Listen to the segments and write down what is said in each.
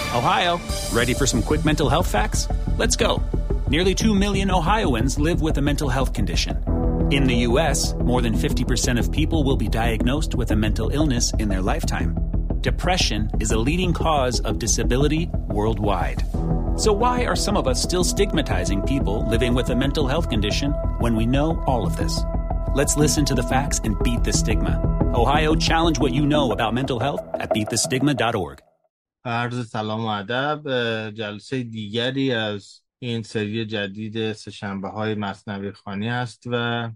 Ohio, ready for some quick mental health facts? Let's go. Nearly 2 million Ohioans live with a mental health condition. In the U.S., more than 50% of people will be diagnosed with a mental illness in their lifetime. Depression is a leading cause of disability worldwide. So why are some of us still stigmatizing people living with a mental health condition when we know all of this? Let's listen to the facts and beat the stigma. Ohio, challenge what you know about mental health at beatthestigma.org. عرض سلام و ادب. جلسه دیگری از این سری جدید سه‌شنبه‌های مثنوی خوانی است و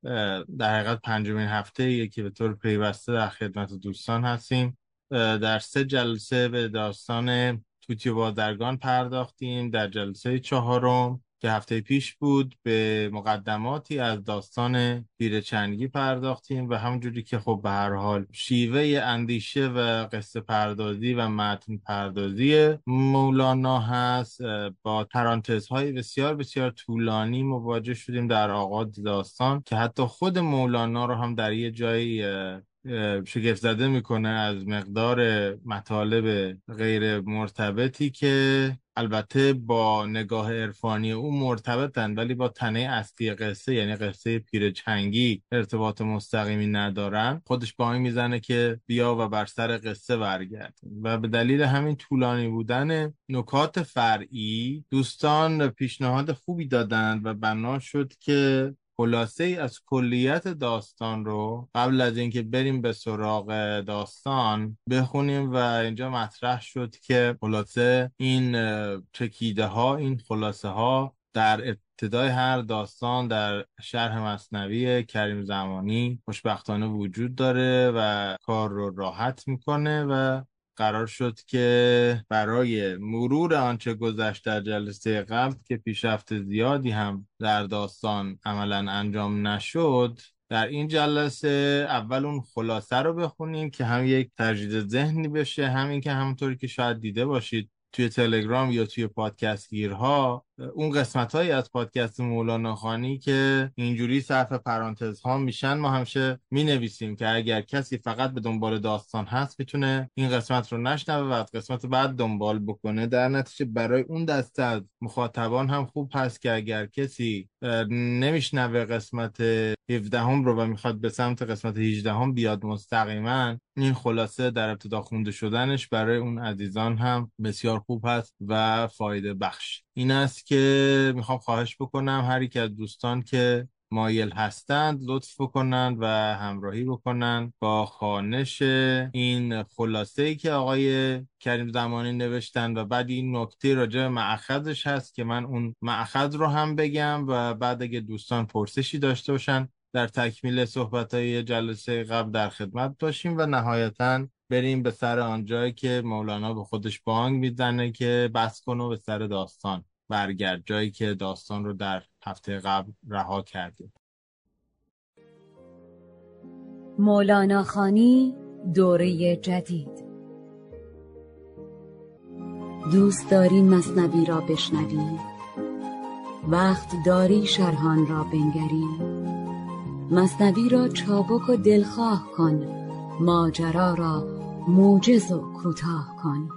در حقیقت پنجمین هفته که به طور پیوسته در خدمت دوستان هستیم. در 3 جلسه به داستان توتی و بازرگان پرداختیم. در جلسه 4 که هفته پیش بود به مقدماتی از داستان پیرچنگی پرداختیم و همونجوری که خب به هر حال شیوه اندیشه و قصه پردازی و متن پردازی مولانا هست، با پرانتزهای بسیار بسیار طولانی مواجه شدیم در آغاز داستان که حتی خود مولانا رو هم در یه جایی شگفت زده میکنه از مقدار مطالب غیر مرتبطی که البته با نگاه عرفانی او مرتبطن ولی با تنه اصلی قصه یعنی قصه پیرچنگی ارتباط مستقیمی ندارن. خودش با این میزنه که بیا و بر سر قصه برگرد و به دلیل همین طولانی بودن نکات فرعی دوستان پیشنهاد خوبی دادند و بنا شد که خلاصه ای از کلیت داستان رو قبل از اینکه بریم به سراغ داستان بخونیم و اینجا مطرح شد که خلاصه این چکیده ها، این خلاصه ها در ابتدای هر داستان در شرح مثنوی کریم زمانی خوشبختانه وجود داره و کار رو راحت میکنه و قرار شد که برای مرور آنچه گذشت در جلسه قبل که پیشرفت زیادی هم در داستان عملا انجام نشد، در این جلسه اول اون خلاصه رو بخونیم که هم یک تجدید ذهنی بشه، همین که همونطوری که شاید دیده باشید توی تلگرام یا توی پادکست گیرها اون قسمت هایی از پادکست مولانا خوانی که اینجوری صرف پرانتز ها میشن ما همیشه می نویسیم که اگر کسی فقط به دنبال داستان هست میتونه این قسمت رو نشنوه و از قسمت بعد دنبال بکنه. در نتیجه برای اون دسته از مخاطبان هم خوب هست که اگر کسی نمیشنوه قسمت 17 رو و میخواد به سمت قسمت 18 بیاد مستقیما، این خلاصه در ابتدا خونده شدنش برای اون عزیزان هم بسیار خوب هست و فایده بخش. این است که میخوام خواهش بکنم هر یک از دوستان که مایل هستند لطف بکنند و همراهی بکنند با خوانش این خلاصه‌ای که آقای کریم زمانی نوشتن و بعد این نکته راجع به مأخذش هست که من اون مأخذ رو هم بگم و بعد اگه دوستان پرسشی داشته باشن در تکمیل صحبت‌های جلسه قبل در خدمت باشیم و نهایتاً بریم به سر آنجایی که مولانا به خودش بانگ میزنه که بس کن و به سر داستان برگرد، جایی که داستان رو در هفته قبل رها کردیم. مولانا خوانی دوره جدید. دوست داری مثنوی را بشنوی؟ وقت داری شرحان را بنگری؟ مثنوی را چابک و دلخواه کن، ماجرا را موجز و کوتاه کن.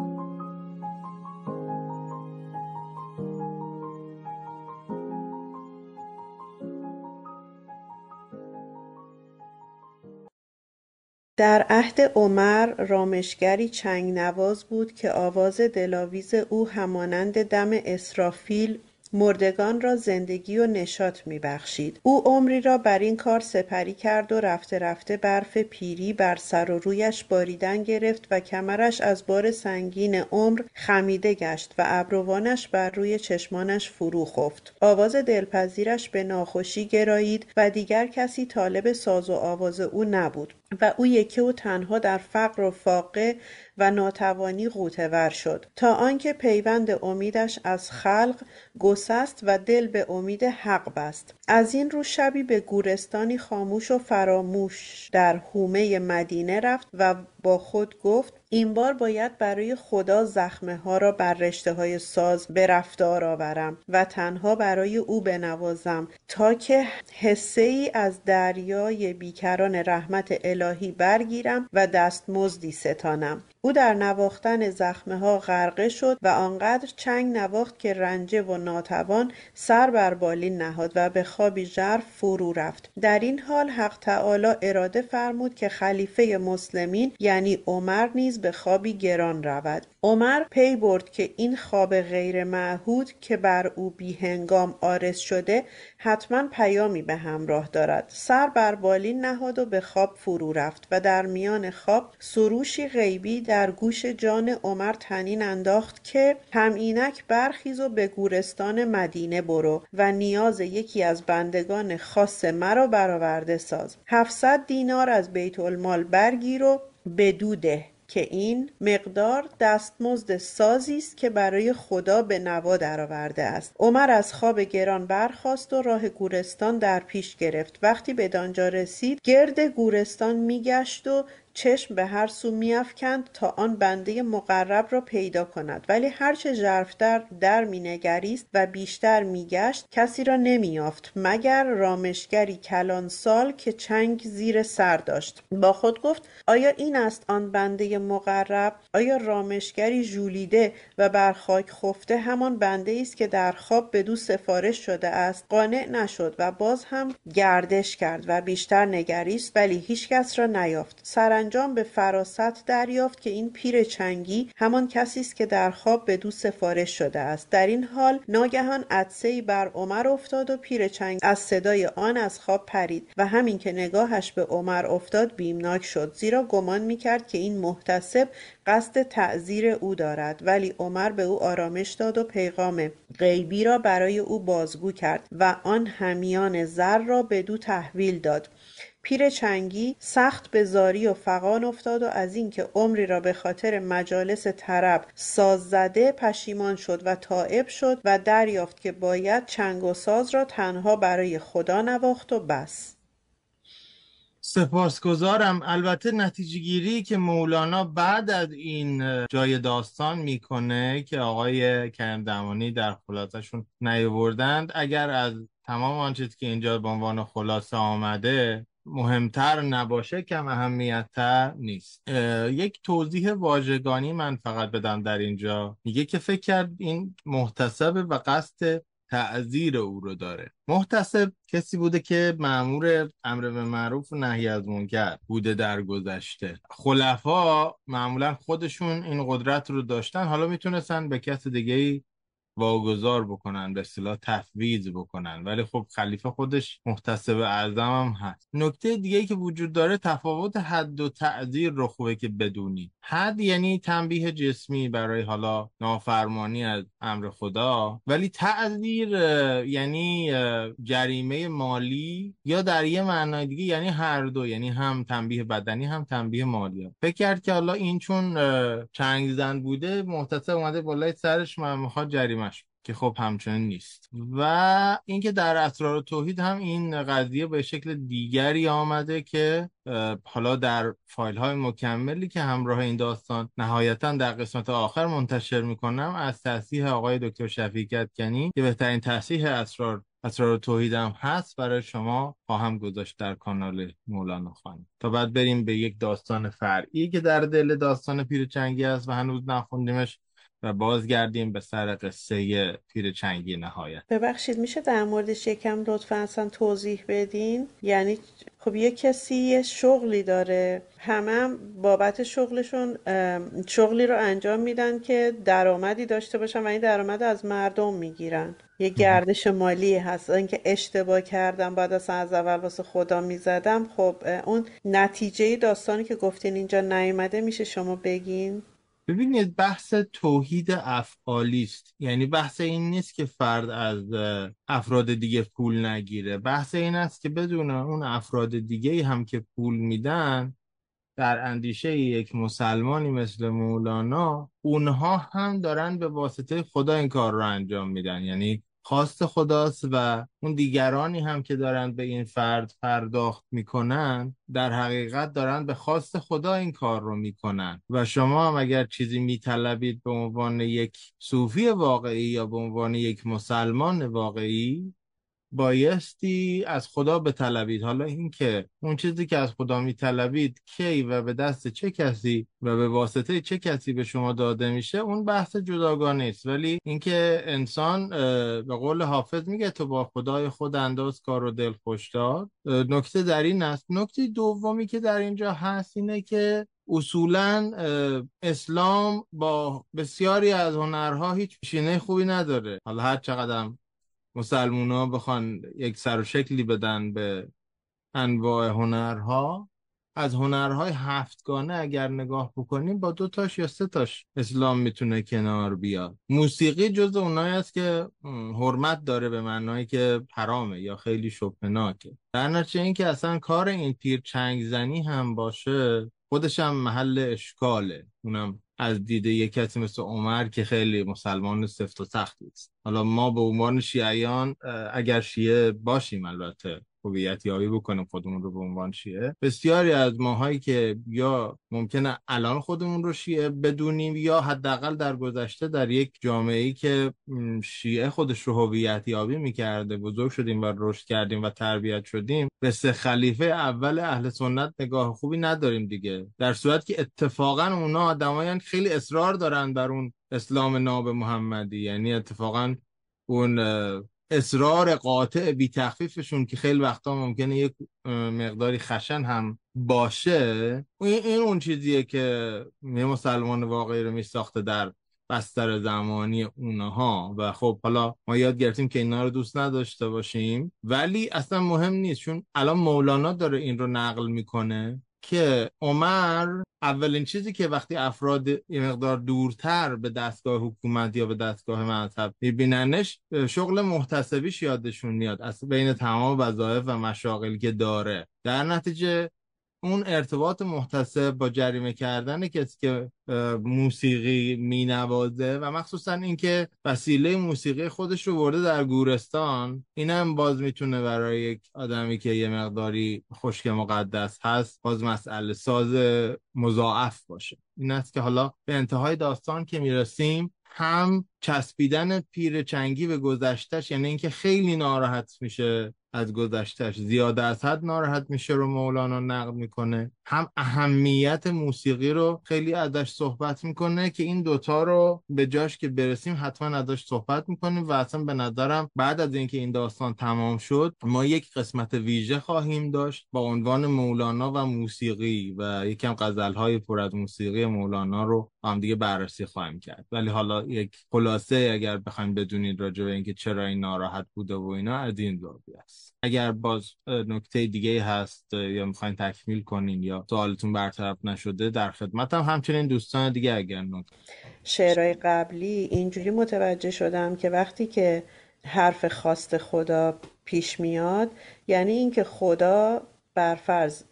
در عهد عمر رامشگری چنگ نواز بود که آواز دلاویز او همانند دم اسرافیل مردگان را زندگی و نشاط می‌بخشید. او عمری را بر این کار سپری کرد و رفته رفته برف پیری بر سر و رویش باریدن گرفت و کمرش از بار سنگین عمر خمیده گشت و ابروانش بر روی چشمانش فرو خفت. آواز دلپذیرش به ناخوشی گرایید و دیگر کسی طالب ساز و آواز او نبود و او یکی و تنها در فقر و فاقه و ناتوانی غوطه‌ور شد تا آنکه پیوند امیدش از خلق گسست و دل به امید حق بست. از این رو شبی به گورستانی خاموش و فراموش در حومه مدینه رفت و با خود گفت این بار باید برای خدا زخمه ها را بر رشته های ساز به رفتار آورم و تنها برای او بنوازم تا که حصه ای از دریای بیکران رحمت الهی برگیرم و دستمزدی ستانم. او در نواختن زخمه ها غرقه شد و آنقدر چنگ نواخت که رنجه و ناتوان سر بر بالین نهاد و به خوابی ژرف فرو رفت. در این حال حق تعالی اراده فرمود که خلیفه مسلمین یعنی عمر نیز به خوابی گران رود. عمر پی برد که این خواب غیر معهود که بر او بی هنگام عارض شده حتما پیامی به همراه دارد. سر بر بالین نهاد و به خواب فرو رفت و در میان خواب سروشی غیبی در گوش جان عمر طنین انداخت که هم اینک برخیز و به گورستان مدینه برو و نیاز یکی از بندگان خاص مرا برآورده ساز. 700 دینار از بیت المال برگیر و بدو ده که این مقدار دستمزد سازی است که برای خدا به نوا درآورده است. عمر از خواب گران برخاست و راه گورستان در پیش گرفت. وقتی بدانجا رسید گرد گورستان میگشت و چشم به هر سو میافکند تا آن بنده مقرب را پیدا کند، ولی هرچه ژرف‌تر در مینگریست و بیشتر میگشت کسی را نمیافت مگر رامشگری کلان سال که چنگ زیر سر داشت. با خود گفت آیا این است آن بنده مقرب؟ آیا رامشگری ژولیده و بر خاک خفته همان بنده است که در خواب بدو سفارش شده است؟ قانع نشد و باز هم گردش کرد و بیشتر نگریست ولی هیچ کس را نیافت. سرانجام به فراست دریافت که این پیر چنگی همان کسی است که در خواب بدو سفارش شده است. در این حال ناگهان عطسه‌ای بر عمر افتاد و پیر چنگ از صدای آن از خواب پرید و همین که نگاهش به عمر افتاد بیمناک شد، زیرا گمان میکرد که این محتسب قصد تعزیر او دارد. ولی عمر به او آرامش داد و پیغام غیبی را برای او بازگو کرد و آن همیان زر را بدو تحویل داد. پیر چنگی سخت به زاری و فغان افتاد و از اینکه عمری را به خاطر مجالس طرب ساز زده پشیمان شد و تائب شد و دریافت که باید چنگ و ساز را تنها برای خدا نواخت و بس. سپاسگزارم. البته نتیجه گیری که مولانا بعد از این جای داستان میکنه که آقای کریم دمانی در خلاصه‌شون نیاوردند، اگر از تمام آنچه که اینجا به عنوان خلاصه آمده مهمتر نباشه کم اهمیت‌تر نیست. یک توضیح واژگانی من فقط بدم در اینجا. میگه که فکر کرد این محتسب و قصد تعذیر او رو داره. محتسب کسی بوده که مأمور امر به معروف و نهی از منکر بوده در گذشته. خلفا معمولا خودشون این قدرت رو داشتن، حالا میتونستن به کس دیگه‌ای واگذار بکنن، به اصطلاح تفویض بکنن، ولی خب خلیفه خودش محتسب اعظم هم هست. نکته دیگه‌ای که وجود داره تفاوت حد و تعزیر رو خوبه که بدونی. حد یعنی تنبیه جسمی برای حالا نافرمانی از امر خدا، ولی تعزیر یعنی جریمه مالی، یا در یه معنای دیگه یعنی هر دو، یعنی هم تنبیه بدنی هم تنبیه مالی. فکر کرد که حالا این چون چنگ زن بوده محتسب اومده بالای سرش میخواد جریمه، که خب همچنین نیست. و اینکه در اسرار توحید هم این قضیه به شکل دیگری آمده که حالا در فایل های مکملی که همراه این داستان نهایتا در قسمت آخر منتشر میکنم از تصحیح آقای دکتر شفیع کدکنی که بهترین تصحیح اسرار توحید هم هست برای شما خواهم گذاشت در کانال مولانا خانی. تا بعد بریم به یک داستان فرعی که در دل داستان پیر چنگی است و هنوز نخوندیمش و بازگردیم به سر قصه پیر چنگی نهایت. ببخشید میشه در موردش یکم لطفاً اصلا توضیح بدین؟ یعنی خب یه کسی یه شغلی داره، همه بابت شغلشون شغلی رو انجام میدن که درآمدی داشته باشن و این درآمد از مردم میگیرن. یه گردش مالی هست. اینکه اشتباه کردم بعد از اول واسه خدا میزدم، خب اون نتیجه داستانی که گفتین اینجا نیومده میشه شما بگین؟ ببینید بحث توحید افعالی است، یعنی بحث این نیست که فرد از افراد دیگه پول نگیره، بحث این است که بدون اون افراد دیگه هم که پول میدن، در اندیشه یک مسلمانی مثل مولانا اونها هم دارن به واسطه خدا این کار رو انجام میدن. یعنی خواست خداست و اون دیگرانی هم که دارن به این فرد پرداخت میکنن در حقیقت دارن به خواست خدا این کار رو میکنن. و شما هم اگر چیزی میطلبید به عنوان یک صوفی واقعی یا به عنوان یک مسلمان واقعی، بایستی از خدا بطلبید. حالا این که اون چیزی که از خدا میطلبید کی و به دست چه کسی و به واسطه چه کسی به شما داده میشه، اون بحث جداگانه است. ولی اینکه انسان به قول حافظ میگه تو با خدای خود انداز کار و دل خوش دار. نکته در این است. نکته دومی که در اینجا هست اینه که اصولا اسلام با بسیاری از هنرها هیچ پیشینه خوبی نداره. حالا هر چقدر مسلمون ها بخوان یک سر و شکلی بدن به انواع هنرها، از هنرهای هفتگانه اگر نگاه بکنیم با 2 تاش یا 3 تاش اسلام میتونه کنار بیاد. موسیقی جز اونایی است که حرمت داره به معنایی که حرامه یا خیلی شبهناکه. در نتیجه این که اصلا کار این پیر چنگ زنی هم باشه خودش هم محل اشکاله، اونم از دید یک کسی مثل عمر که خیلی مسلمان سفت و سختی است. حالا ما به عنوان شیعیان اگر شیعه باشیم البته هویت یابی بکنیم خودمون رو به عنوان شیعه، بسیاری از ماهایی که یا ممکنه الان خودمون رو شیعه بدونیم یا حداقل در گذشته در یک جامعه‌ای که شیعه خودش رو هویت یابی میکرده بزرگ شدیم و رشد کردیم و تربیت شدیم، به 3 خلیفه اول اهل سنت نگاه خوبی نداریم دیگه. در صورت که اتفاقا اونا آدمایان خیلی اصرار دارن بر اون اسلام ناب محمدی، یعنی اتفاقا اون اصرار قاطع بی تخفیفشون که خیلی وقتا ممکنه یک مقداری خشن هم باشه، این اون چیزیه که یه مسلمان واقعی رو میساخته در بستر زمانی اونها. و خب حالا ما یاد گرفتیم که اینا رو دوست نداشته باشیم، ولی اصلا مهم نیست، چون الان مولانا داره این رو نقل میکنه که عمر اولین چیزی که وقتی افراد یه مقدار دورتر به دستگاه حکومت یا به دستگاه مذهب میبیننش، شغل محتسبیش یادشون میاد از بین تمام وظایف و مشاغلی که داره. در نتیجه اون ارتباط محتسب با جریمه کردن کسی که موسیقی مینوازه و مخصوصا اینکه وسیله موسیقی خودش رو برده در گورستان، اینم باز میتونه برای یک آدمی که یه مقداری خشک مقدس هست باز مسئله ساز مضاعف باشه. این است که حالا به انتهای داستان که میرسیم، هم چسبیدن پیر چنگی به گذشتش، یعنی اینکه خیلی ناراحت میشه از گذشتش، زیاده از حد ناراحت میشه رو مولانا نقد میکنه، هم اهمیت موسیقی رو خیلی ازش صحبت میکنه که این دوتا رو به جاش که برسیم حتما ازش صحبت میکنیم. و اصلا به نظرم بعد از اینکه این داستان تمام شد ما یک قسمت ویژه خواهیم داشت با عنوان مولانا و موسیقی و یکم غزلهای پر از موسیقی مولانا رو هم دیگه بررسی خواهیم کرد. ولی حالا یک خلاصه اگر بخوایم بدونید راجع به اینکه چرا این ناراحت بوده و اینا از این زاویه است. اگر باز نکته دیگه هست یا میخواین تکمیل کنین یا سوالتون برطرف نشده در خدمتم. همچنین دوستان دیگه اگر نکته شعرهای قبلی اینجوری متوجه شدم که وقتی که حرف خواست خدا پیش میاد، یعنی اینکه خدا برفرض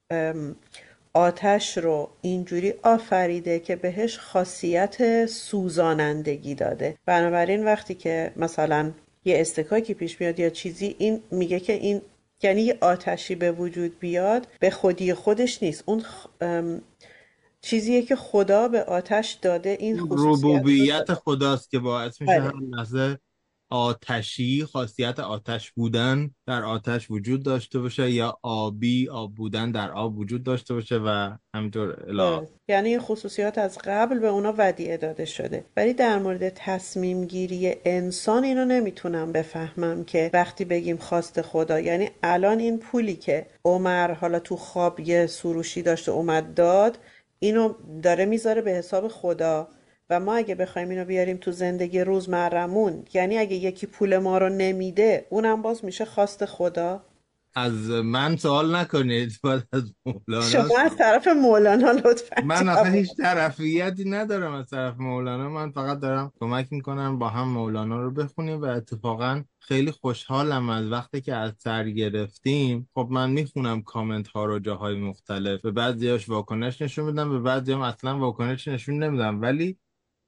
آتش رو اینجوری آفریده که بهش خاصیت سوزانندگی داده. بنابراین وقتی که مثلا یه استکاکی پیش میاد یا چیزی، این میگه که این یعنی یه آتشی به وجود بیاد به خودی خودش نیست، اون چیزیه که خدا به آتش داده. این خصوصیت ربوبیت خداست که باعث میشه هر لحظه آتشی، خاصیت آتش بودن در آتش وجود داشته باشه یا آبی، آب بودن در آب وجود داشته باشه و همینطور الی. یعنی این خصوصیات از قبل به اونا ودیعه داده شده. ولی در مورد تصمیم گیری انسان اینو نمیتونم بفهمم که وقتی بگیم خواست خدا، یعنی الان این پولی که عمر حالا تو خواب یه سروشی داشته اومد داد، اینو داره میذاره به حساب خدا و ما اگه بخوایم اینو بیاریم تو زندگی روزمرمون، یعنی اگه یکی پول ما رو نمیده اونم باز میشه خواست خدا. از من سوال نکنید، باید از مولانا. شما از طرف مولانا لطفا. من آخه هیچ طرفیتی ندارم از طرف مولانا، من فقط دارم کمک میکنم با هم مولانا رو بخونیم و اتفاقا خیلی خوشحالم از وقتی که از سر گرفتیم. خب من میخونم کامنت ها رو جاهای مختلف، به بعضیاش واکنش نشون میدم، به بعضیام اصلا واکنش نشون نمیدم، ولی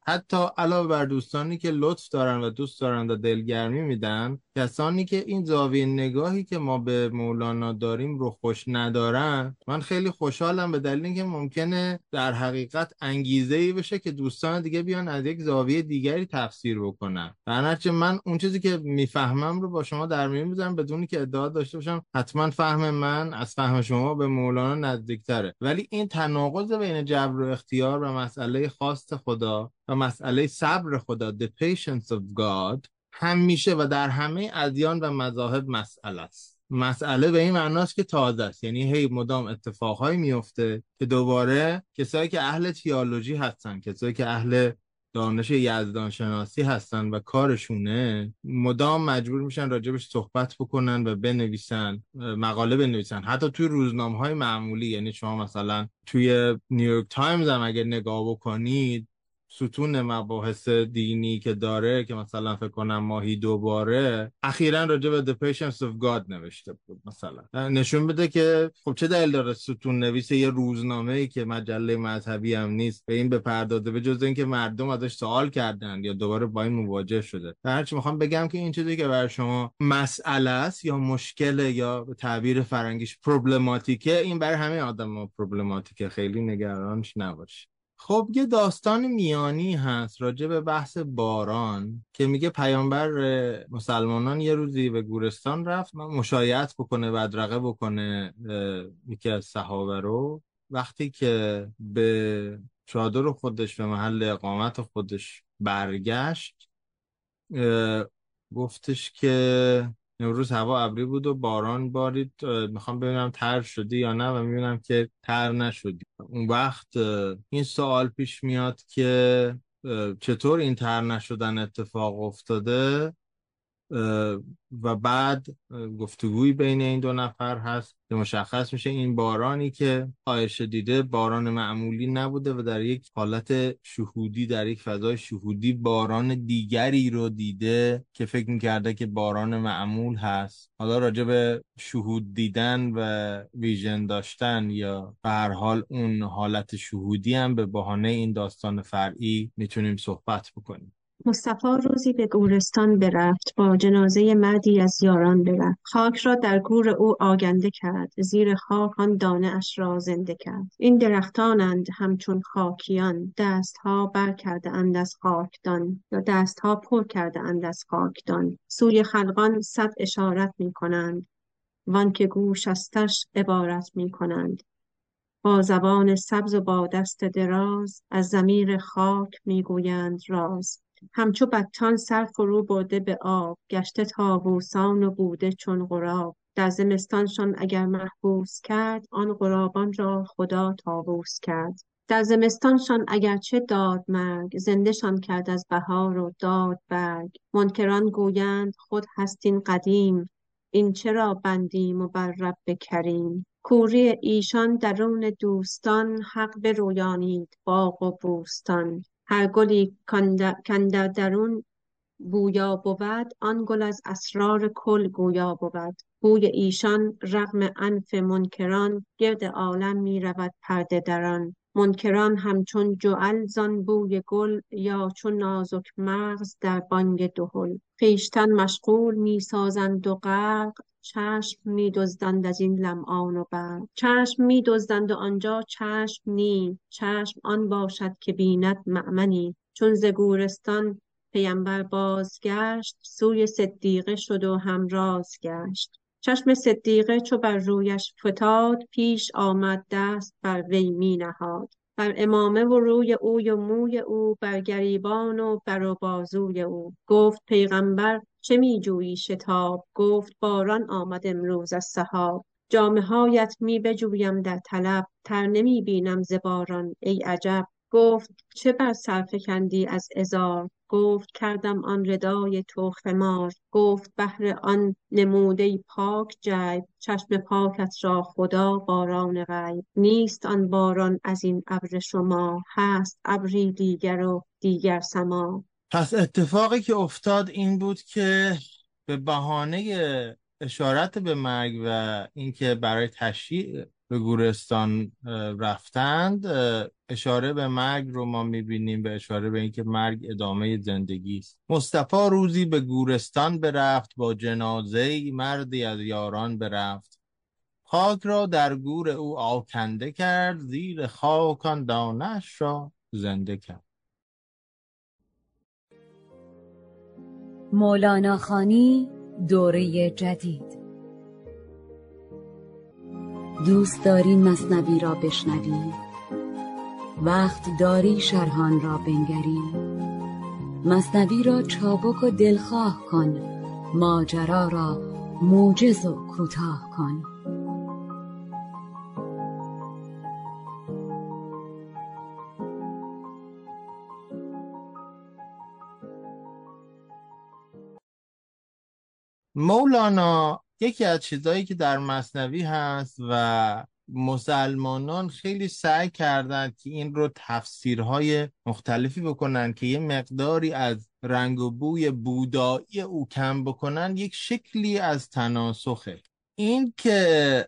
حتی علاوه بر دوستانی که لطف دارن و دوست دارن و دلگرمی میدن، کسانی که این زاویه نگاهی که ما به مولانا داریم رو خوش ندارن، من خیلی خوشحالم به دلیل اینکه ممکنه در حقیقت انگیزه‌ای بشه که دوستان دیگه بیان از یک زاویه دیگری تفسیر بکنن. در نتیجه من اون چیزی که میفهمم رو با شما در میون میذارم بدون که ادعا داشته باشم حتما فهم من از فهم شما به مولانا نزدیکتره، ولی این تناقض بین جبر و اختیار و مسئله خواست خدا و مسئله صبر خدا the patience of God همیشه و در همه ادیان و مذاهب مسئله است. مسئله به این معناست که تازه است، یعنی هی مدام اتفاقهایی میفته که دوباره کسایی که اهل تئولوژی هستن، کسایی که اهل دانش یزدان شناسی هستن و کارشونه، مدام مجبور میشن راجبش صحبت بکنن و بنویسن، مقاله بنویسن، حتی توی روزنامه‌های معمولی. یعنی شما مثلا توی نیویورک تایمز هم اگه نگاه بکنید، ستون مباحث دینی که داره که مثلا فکر کنم ماهی 2 باره اخیراً راجع به The Patience of God نوشته بود، مثلا نشون بده که خب چه دلیل داره ستون نویس یه روزنامه‌ای که مجله مذهبی هم نیست به این بپردازه، به جز اینکه مردم ازش سوال کردن یا دوباره با این مواجه شده. در هرچی میخوام بگم که این چیزی که برای شما مسئله است یا مشکله یا به تعبیر فرنگیش پروبلماتیکه، این برای همه آدم‌ها پروبلماتیکه، خیلی نگرانش نباش. خب یه داستان میانی هست راجع به بحث باران که میگه پیامبر مسلمانان یه روزی به گورستان رفت مشایعت بکنه، بدرقه بکنه یکی از صحابه رو. وقتی که به چادر خودش به محل اقامت خودش برگشت، گفتش که امروز هوا ابری بود و باران بارید، میخوام ببینم تر شدی یا نه و میبینم که تر نشدی. اون وقت این سوال پیش میاد که چطور این تر نشدن اتفاق افتاده و بعد گفتگوی بین این دو نفر هست که مشخص میشه این بارانی که عایشه دیده باران معمولی نبوده و در یک حالت شهودی، در یک فضای شهودی باران دیگری رو دیده که فکر میکرده که باران معمول هست. حالا راجع به شهود دیدن و ویژن داشتن یا به هر حال اون حالت شهودی هم به بهانه این داستان فرعی میتونیم صحبت بکنیم. مصطفی روزی به گورستان برفت، با جنازه مردی از یاران برفت. خاک را در گور او آگنده کرد، زیر خاک آن دانه اش را زنده کرد. این درختانند همچون خاکیان، دستها بر کرده اند از خاکدان، یا دستها پر کرده اند از خاکدان. سوی خلقان صد اشارت می کنند، وان که گوش استش عبارت می کنند. با زبان سبز و با دست دراز، از ضمیر خاک می گویند راز. همچو بطان سر فرو برده به آب، گشته طاووسان و بوده چون غراب. در زمستانشان اگر محبوس کرد، آن غرابان را خدا طاووس کرد. در زمستانشان اگرچه داد مرگ، زندهشان کرد از بهار و داد برگ. منکران گویند خود هستین قدیم، این چرا بندیم و بر رب کریم. کوری ایشان درون دوستان، حق برویانید باغ و بوستان. هر گلی کاندر درون بویا بود، آن گل از اسرار کل گویا بود. بوی ایشان رغم انف منکران، گرد عالم می رود پرده دران. منکران همچون جعل زان بوی گل، یا چون نازک مغز در بانگ دهل. خویشتن مشغول می سازند و غرق، چشم می دزدند از این لمعان و برق. چشم می دزدند و آنجا چشم نی، چشم آن باشد که بیند مأمنی. چون ز گورستان پیمبر بازگشت، سوی صدیقه شد و همراز گشت. چشم صدیقه چو بر رویش فتاد، پیش آمد دست بر وی می نهاد. بر عمامه و روی اوی و موی او، بر گریبان و بر و بازوی او. گفت پیغمبر چه می جویی شتاب، گفت باران آمد امروز از سحاب. جامه هایت می بجویم در طلب، تر نمی بینم ز باران ای عجب. گفت چه بر سر فکندی از ازار، گفت کردم آن ردای تو خمار. گفت بهر آن نموده پاک جیب، چشم پاکت را خدا باران غیب. نیست آن باران از این ابر شما، هست ابری دیگر و دیگر سما. پس اتفاقی که افتاد این بود که به بهانه اشارت به مرگ و اینکه برای تشییع به گورستان رفتند، اشاره به مرگ رو ما میبینیم، به اشاره به اینکه مرگ ادامه زندگی است. مصطفی روزی به گورستان برفت، با جنازه مردی از یاران برفت. خاک را در گور او آکنده کرد، زیر خاک آن دانش را زنده کرد. مولانا خانی دوره جدید. دوست داری مثنوی را بشنوی؟ وقت داری شرحان را بنگری؟ مثنوی را چابک و دلخواه کن، ماجرا را موجز و کوتاه کن. مولانا یکی از چیزایی که در مثنوی هست و مسلمانان خیلی سعی کردند که این رو تفسیرهای مختلفی بکنن که یه مقداری از رنگ و بوی بودایی او کم بکنن، یک شکلی از تناسخه. این که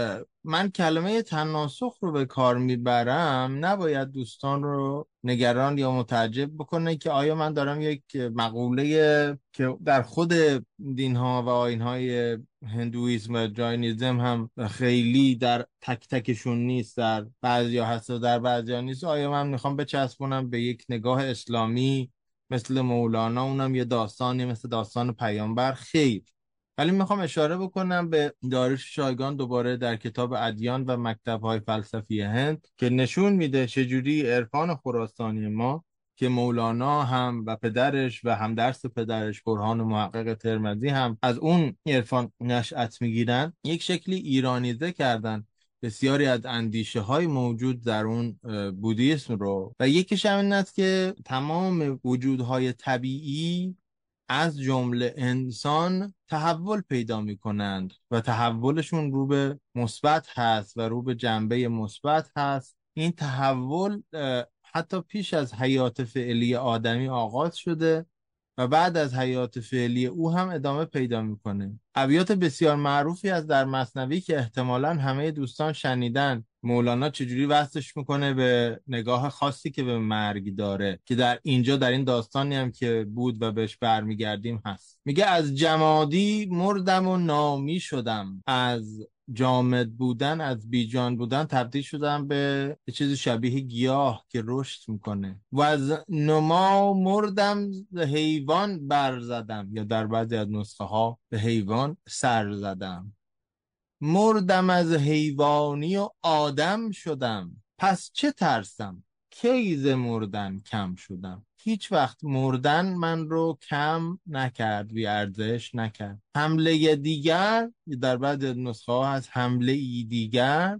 من کلمه تناسخ رو به کار میبرم نباید دوستان رو نگران یا متعجب بکنه که آیا من دارم یک مقوله که در خود دینها و آیینهای هندویسم و جاینیزم هم خیلی در تک تکشون نیست، در بعضیا هست و در بعضیا نیست، آیا من میخوام بچسبونم به یک نگاه اسلامی مثل مولانا، اونم یه داستانی مثل داستان پیامبر؟ خیر. ولی میخوام اشاره بکنم به داریوش شایگان دوباره در کتاب ادیان و مکتب‌های فلسفی هند که نشون میده چجوری عرفان خراسانی ما که مولانا هم و پدرش و هم درس پدرش برهان محقق ترمذی هم از اون عرفان نشأت میگیرن، یک شکلی ایرانیزه کردن بسیاری از اندیشه های موجود در اون بودیسم رو، و یکیش هم این است که تمام وجودهای طبیعی از جمله انسان تحول پیدا می کنند و تحولشون رو به مثبت هست و رو به جنبه مثبت هست. این تحول حتی پیش از حیات فعلی آدمی آغاز شده و بعد از حیات فعلی او هم ادامه پیدا میکنه. ابیات بسیار معروفی از در مثنوی که احتمالاً همه دوستان شنیدن، مولانا چجوری وصلش میکنه به نگاه خاصی که به مرگ داره، که در اینجا در این داستانی هم که بود و بهش برمیگردیم هست. میگه از جمادی مردم و نامی شدم، از جامد بودن، از بیجان بودن تبدیل شدن به یه چیز شبیه گیاه که رشد میکنه. و از نما مردم حیوان بر زدم، یا در بعضی از نسخه ها به حیوان سر زدم. مردم از حیوانی و آدم شدم، پس چه ترسم کی ز مردن کم شدم. هیچ وقت مردن من رو کم نکرد، بی ارزش نکرد. حمله دیگر، در بعد نسخه ها هست حمله ای دیگر،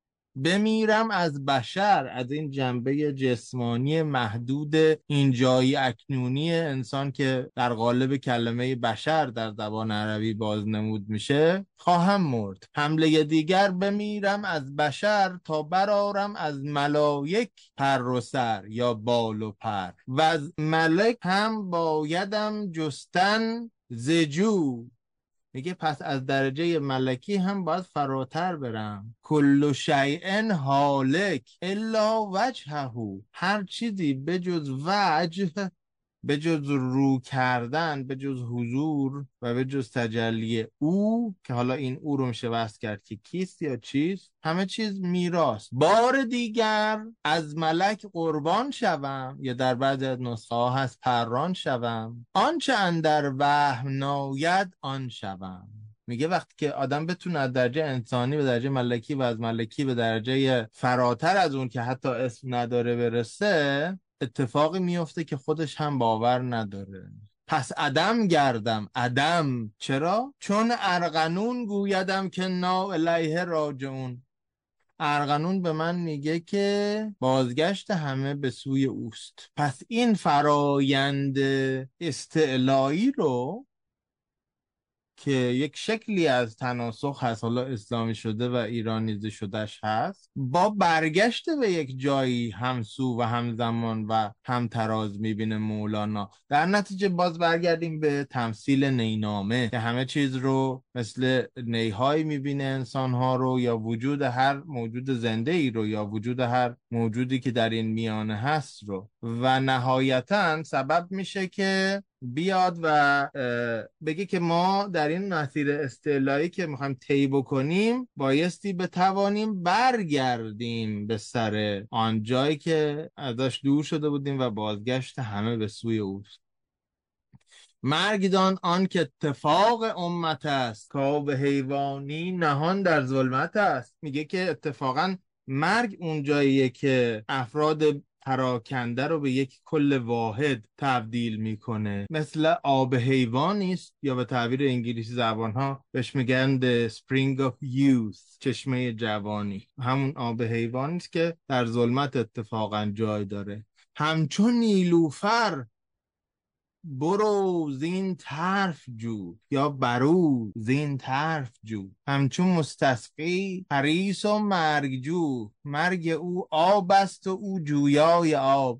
بمیرم از بشر، از این جنبه جسمانی محدود اینجایی اکنونی انسان که در قالب کلمه بشر در زبان عربی بازنمود میشه، خواهم مرد. حمله دیگر بمیرم از بشر، تا برارم از ملائک پر و سر یا بال و پر. و از ملک هم بایدم جستن زجو. میگه پس از درجه ملکی هم باید فراتر برم. کل شیء هالک الا وجهه، هر چیزی بجز وجه، بجز رو کردن، بجز حضور و بجز تجلی او، که حالا این او رو میشه وصل کرد که کیست یا چیست، همه چیز میراست. بار دیگر از ملک قربان شوم، یا در بعضی از نسخه ها هست پران شوم. آنچه اندر وهم ناید آن شوم. میگه وقتی که آدم بتونه از درجه انسانی به درجه ملکی و از ملکی به درجه فراتر از اون که حتی اسم نداره برسه، اتفاقی میفته که خودش هم باور نداره. پس عدم گردم. عدم چرا؟ چون ارغنون گویدم که نا الیه راجعون. ارغنون به من میگه که بازگشت همه به سوی اوست. پس این فرایند استعلایی رو که یک شکلی از تناسخ هست، حالا اسلامی شده و ایرانیزه شدهش هست، با برگشت به یک جایی همسو و همزمان و همتراز میبینه مولانا. در نتیجه باز برگردیم به تمثیل نینامه که همه چیز رو مثل نیهای میبینه، انسانها رو یا وجود هر موجود زنده ای رو یا وجود هر موجودی که در این میانه هست رو، و نهایتاً سبب میشه که بیاد و بگه که ما در این مسیر استعلایی که میخوایم طی بکنیم بایستی بتوانیم برگردیم به سر آن جایی که ازش دور شده بودیم و بازگشت همه به سوی اوست. مرگ دان آن که اتفاق امت است، کآب حیوانی نهان در ظلمت است. میگه که اتفاقا مرگ اون جاییه که افراد پراکنده رو به یک کل واحد تبدیل میکنه، مثل آب حیوانی است، یا به تعبیر انگلیسی زبانها بهش میگن the spring of youth، چشمه جوانی. همون آب حیوانی است که در ظلمت اتفاقا جای داره. همچون نیلوفر برو زین طرف جو، یا برو زین طرف جو. همچون مستسقی حریص و مرگجو، مرگ او آب است و او جویای آب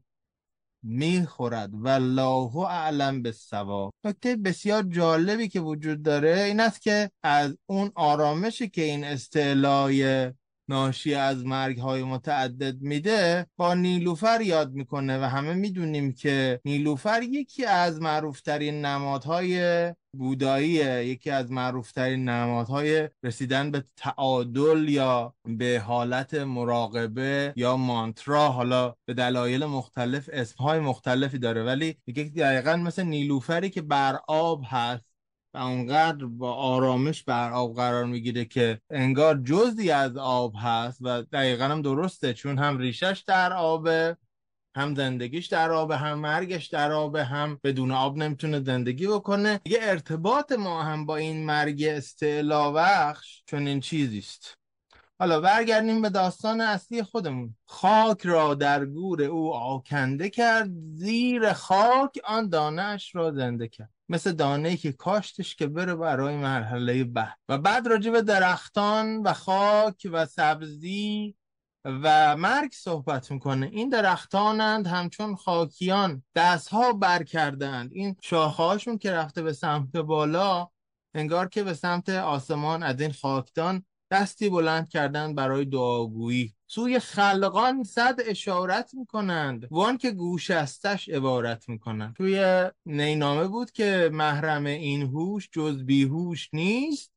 میخورد والله اعلم بالصواب. نکته بسیار جالبی که وجود داره این است که از اون آرامشی که این استعلای ناشی از مرگ‌های متعدد میده با نیلوفر یاد میکنه، و همه میدونیم که نیلوفر یکی از معروفترین نمادهای بوداییه، یکی از معروفترین نمادهای رسیدن به تعادل یا به حالت مراقبه یا مانترا. حالا به دلایل مختلف اسمهای مختلفی داره، ولی یکی دقیقاً مثل نیلوفری که بر آب هست و اونقدر با آرامش بر آب قرار میگیره که انگار جزئی از آب هست. و دقیقاً هم درسته، چون هم ریشش در آبه، هم زندگیش در آبه، هم مرگش در آبه، هم بدون آب نمیتونه زندگی بکنه. یه ارتباط ما هم با این مرگ استعلا بخش چون این چیزیست. حالا برگردیم به داستان اصلی خودمون. خاک را در گور او آکنده کرد، زیر خاک آن دانه‌اش را زنده کرد. مثل دانه‌ای که کاشتش که بره برای مرحله بعد. و بعد راجع به درختان و خاک و سبزی و مرگ صحبت میکنه. این درختانند همچون خاکیان، دستها بر کردند. این شاخه‌هاشون که رفته به سمت بالا، انگار که به سمت آسمان از این خاکدان دستی بلند کردن برای دعاگویی. سوی خلقان صد اشارت میکنند، وان که گوش استش عبارت میکنند. توی نینامه بود که محرم این هوش جز بیهوش نیست،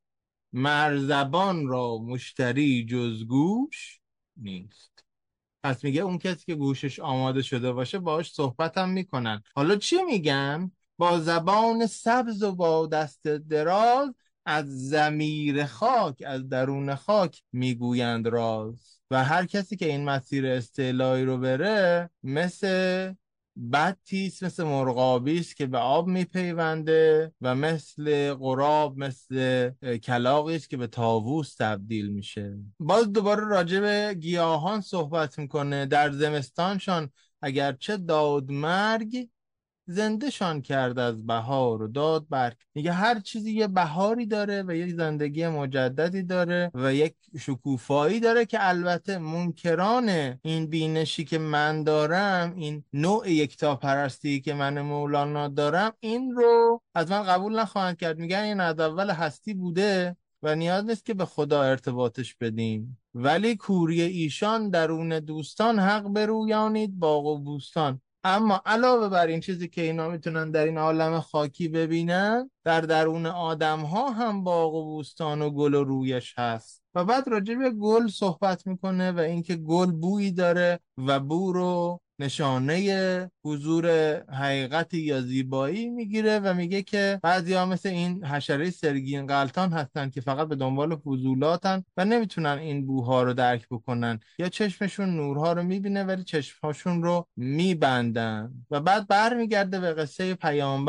مرزبان را مشتری جز گوش نیست. پس میگه اون کسی که گوشش آماده شده باشه باهاش صحبت هم میکنن. حالا چی میگن؟ با زبان سبز و با دست دراز، از ضمیر خاک، از درون خاک میگویند راز. و هر کسی که این مسیر استعلایی رو بره مثل بطیست، مثل مرغابیست که به آب میپیونده، و مثل غراب، مثل کلاغیست که به طاووس تبدیل میشه. باز دوباره راجع به گیاهان صحبت میکنه. در زمستانشان اگرچه داد مرگ، زندهشان کرد از بهار و داد برگ. میگه هر چیزی یه بهاری داره و یک زندگی مجددی داره و یک شکوفایی داره که البته منکران این بینشی که من دارم، این نوع یکتاپرستی که من مولانا دارم، این رو از من قبول نخواهند کرد. میگن این از اول هستی بوده و نیاز نیست که به خدا ارتباطش بدیم، ولی کوری ایشان درون دوستان حق برویانید باغ و بوستان. اما علاوه بر این چیزی که اینا میتونن در این عالم خاکی ببینن، در درون آدم ها هم باغ و بوستان و گل و رویش هست. و بعد راجع به گل صحبت میکنه و اینکه گل بویی داره و بو رو نشانه حضور حقیقتی یا زیبایی میگیره، و میگه که بعضیا مثل این حشره سرگین غلطان هستن که فقط به دنبال فضولاتن و نمیتونن این بوها رو درک بکنن، یا چشمشون نورها رو میبینه ولی چشمهاشون رو میبندن. و بعد برمیگرده به قصه پیامبر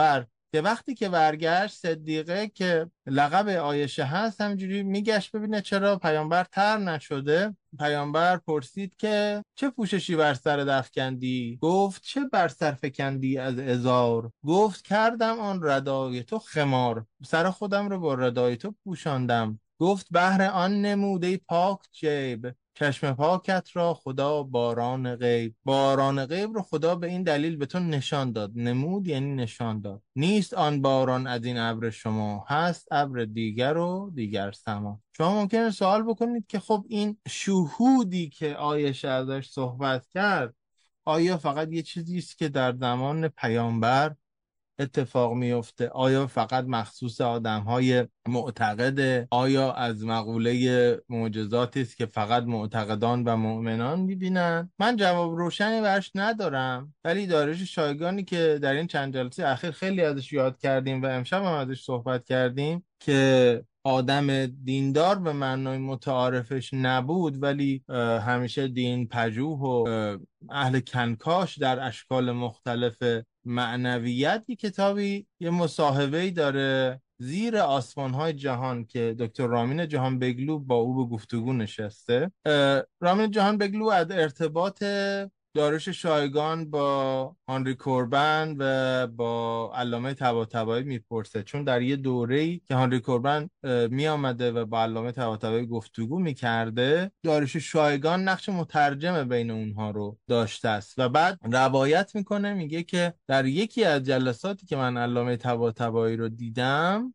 که وقتی که برگشت صدیقه که لقب عایشه هست همینجوری میگشت ببینه چرا پیامبر تر نشده. پیامبر پرسید که چه پوششی بر سرت افکندی؟ گفت چه بر سر فکندی از ازار؟ گفت کردم آن ردای تو خمار، سر خودم رو با ردای تو پوشاندم. گفت بهر آن نموده پاک جیب، چشم پاکت را خدا باران غیب. باران غیب رو خدا به این دلیل به تو نشان داد. نمود یعنی نشان داد. نیست آن باران از این ابر شما، هست ابر دیگر و دیگر سما. شما ممکنه سوال بکنید که خب این شهودی که عایشه ازش صحبت کرد آیا فقط یه چیزی است که در زمان پیامبر اتفاق میفته؟ آیا فقط مخصوص آدم‌های معتقده؟ آیا از مقوله معجزاتی است که فقط معتقدان و مؤمنان می‌بینن؟ من جواب روشنی برش ندارم، ولی داریوش شایگانی که در این چند جلسه اخیر خیلی ازش یاد کردیم و امشب هم ازش صحبت کردیم که آدم دیندار به معنای متعارفش نبود، ولی همیشه دین پژوه و اهل کنکاش در اشکال مختلف معنویت، یه کتابی یه مصاحبه‌ای داره زیر آسمان‌های جهان که دکتر رامین جهان بگلو با او به گفتگو نشسته. رامین جهان بگلو از ارتباط داریوش شایگان با هانری کوربن و با علامه طباطبایی میپرسه، چون در یه دوره‌ای که هانری کوربن می آمده و با علامه طباطبایی گفتگو میکرده، داریوش شایگان نقش مترجم بین اونها رو داشته است و بعد روایت میکنه، میگه که در یکی از جلساتی که من علامه طباطبایی رو دیدم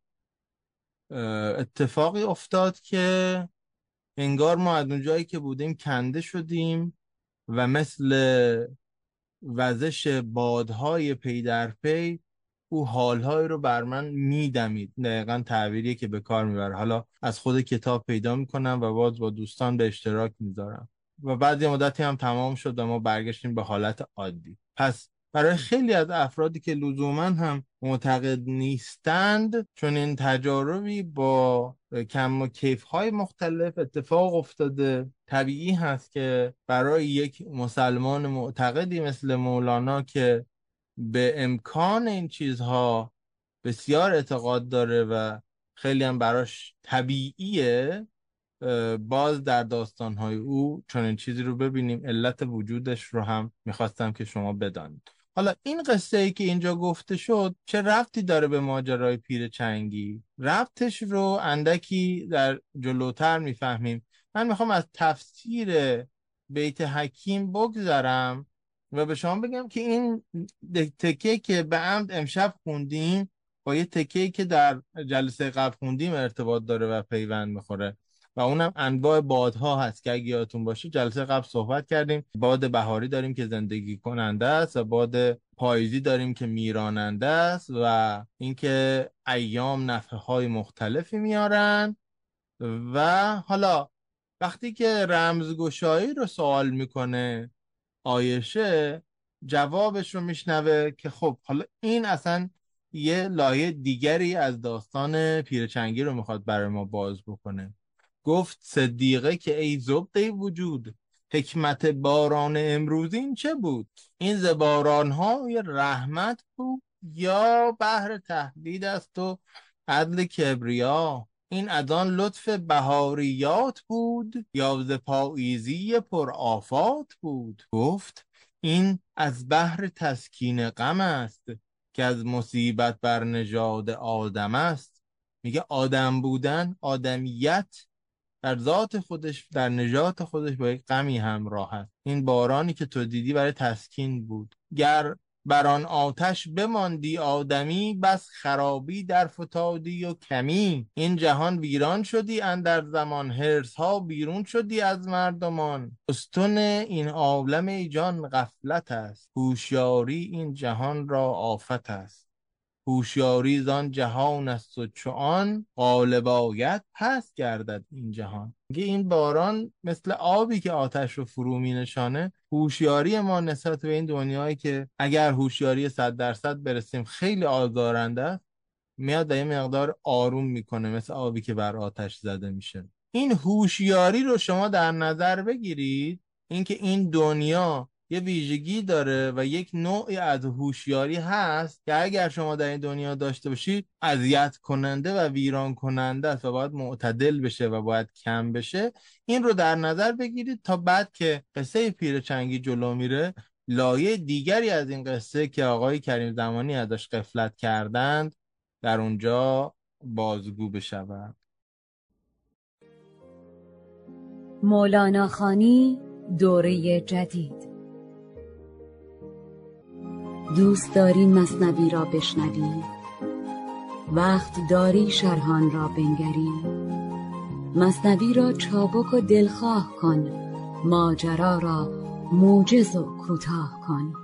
اتفاقی افتاد که انگار ما از اون جایی که بودیم کنده شدیم و مثل وزش بادهای پی در پی او حالهایی رو بر من میدمید. دقیقا تعبیریه که به کار میبره. حالا از خود کتاب پیدا میکنم و باز با دوستان به اشتراک میذارم و بعد یه مدتی هم تمام شد و ما برگشتیم به حالت عادی. پس برای خیلی از افرادی که لزوما هم معتقد نیستند چون این تجاربی با کم و کیف های مختلف اتفاق افتاده. طبیعی هست که برای یک مسلمان معتقدی مثل مولانا که به امکان این چیزها بسیار اعتقاد داره و خیلی هم براش طبیعیه، باز در داستانهای او چون این چیزی رو ببینیم. علت وجودش رو هم میخواستم که شما بدانید. حالا این قصه ای که اینجا گفته شد چه ربطی داره به ماجرای پیر چنگی؟ ربطش رو اندکی در جلوتر میفهمیم. من میخوام از تفسیر بیت حکیم بگذرم و به شما بگم که این تکه که به عمد امشب خوندیم با یه تکه‌ای که در جلسه قبل خوندیم ارتباط داره و پیوند میخوره و اونم انواع بادها هست که اگه یادتون باشه جلسه قبل صحبت کردیم. باد بهاری داریم که زندگی کننده است و باد پاییزی داریم که میراننده است و اینکه ایام نفحه‌های مختلفی میارن. و حالا وقتی که رمزگشایی رو سوال میکنه عایشه، جوابش رو میشنوه که خب حالا این اصلا یه لایه دیگری از داستان پیرچنگی رو میخواد برای ما باز بکنه. گفت صدیقه که ای زبده وجود، حکمت باران امروزین چه بود؟ این ز باران‌های رحمت بود یا بحر تهدید است و عدل کبریا؟ این از آن لطف بهاریات بود یا ز پاییزی پر آفات بود؟ گفت این از بحر تسکین غم است که از مصیبت بر نژاد آدم است. میگه آدم بودن، آدمیت در ذات خودش، در نژاد خودش با یک غمی همراه است. این بارانی که تو دیدی برای تسکین بود. گر بر آن آتش بماندی آدمی، بس خرابی در فتادی و کمی. این جهان ویران شدی اندر زمان، حرص ها بیرون شدی از مردمان. استن این عالم ای جان غفلت است، هوشیاری این جهان را آفت است. هوشیاری زان جهان است و چو آن غالب آید پست گردد این جهان. میگه این باران مثل آبی که آتش رو فرو می نشانه. هوشیاری ما نسبت به این دنیایی که اگر هوشیاری 100% برسیم خیلی آزارنده است، میاد یه مقدار آروم میکنه مثل آبی که بر آتش زده میشه. این هوشیاری رو شما در نظر بگیرید، اینکه این دنیا یه ویژگی داره و یک نوعی از هوشیاری هست که اگر شما در این دنیا داشته باشید اذیت کننده و ویران کننده است و باید معتدل بشه و باید کم بشه. این رو در نظر بگیرید تا بعد که قصه پیر چنگی جلو میره لایه دیگری از این قصه که آقای کریم زمانی ازش غفلت کردند در اونجا بازگو بشود. مولانا خانی دوره جدید. دوست داری مثنوی را بشنوی؟ وقت داری شرحان را بنگری؟ مثنوی را چابک و دلخواه کن، ماجرا را موجز و کوتاه کن.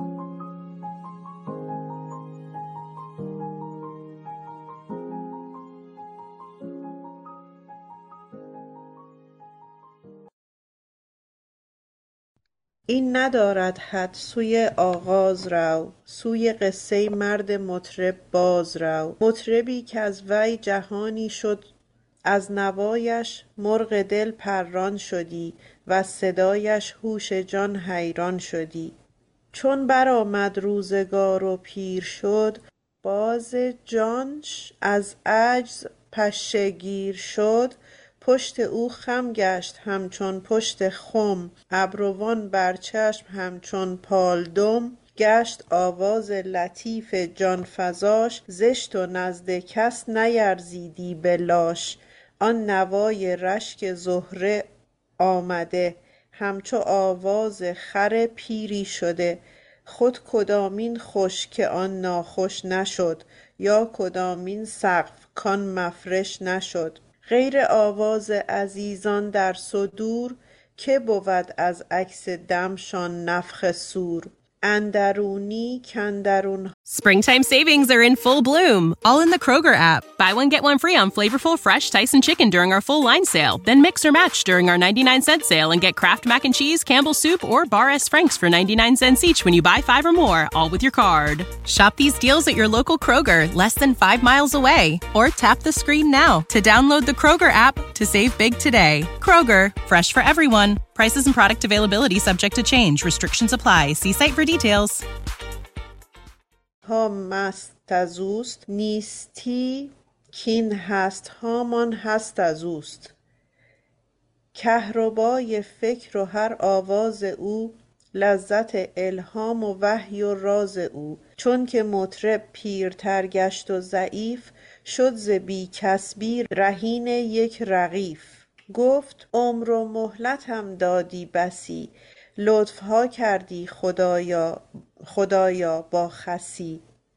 این ندارد حد سوی آغاز رو، سوی قصه مرد مطرب باز رو. مطربی که از وی جهانی شد، از نوایش مرغ دل پران شدی و صدایش هوش جان حیران شدی. چون برآمد روزگار و پیر شد، باز جانش از عجز پشه گیر شد. پشت او خم گشت همچون پشت خم، ابروان بر چشم همچون پالدم. گشت آواز لطیف جانفزاش، زشت و نزد کس نیرزیدی به لاش. آن نوای رشک زهره آمده، همچو آواز خر پیری شده. خود کدامین خوش که آن ناخوش نشد، یا کدامین سقف کان مفرش نشد. غیر آواز عزیزان در صدور، که بود از عکس دمشان نفخ صور. اندرونی کاندرون. Springtime savings are in full bloom, all in the Kroger app. Buy one, get one free on flavorful, fresh Tyson chicken during our full line sale. Then mix or match during our 99-cent sale and get Kraft Mac and Cheese, Campbell's Soup, or Bar S. Frank's for 99 cents each when you buy 5 or more, all with your card. Shop these deals at your local Kroger, less than 5 miles away. Or tap the screen now to download the Kroger app to save big today. Kroger, fresh for everyone. Prices and product availability subject to change. Restrictions apply. See site for details. ها مست از اوست، نیستی کین هست هامان هست از اوست. کهربای فکر و هر آواز او، لذت الهام و وحی و راز او. چون که مطرب پیرتر گشت و ضعیف، شد ز بی کسبی رهین یک رغیف. گفت عمر و مهلتم دادی بسی، لطفها کردی خدایا با خسی.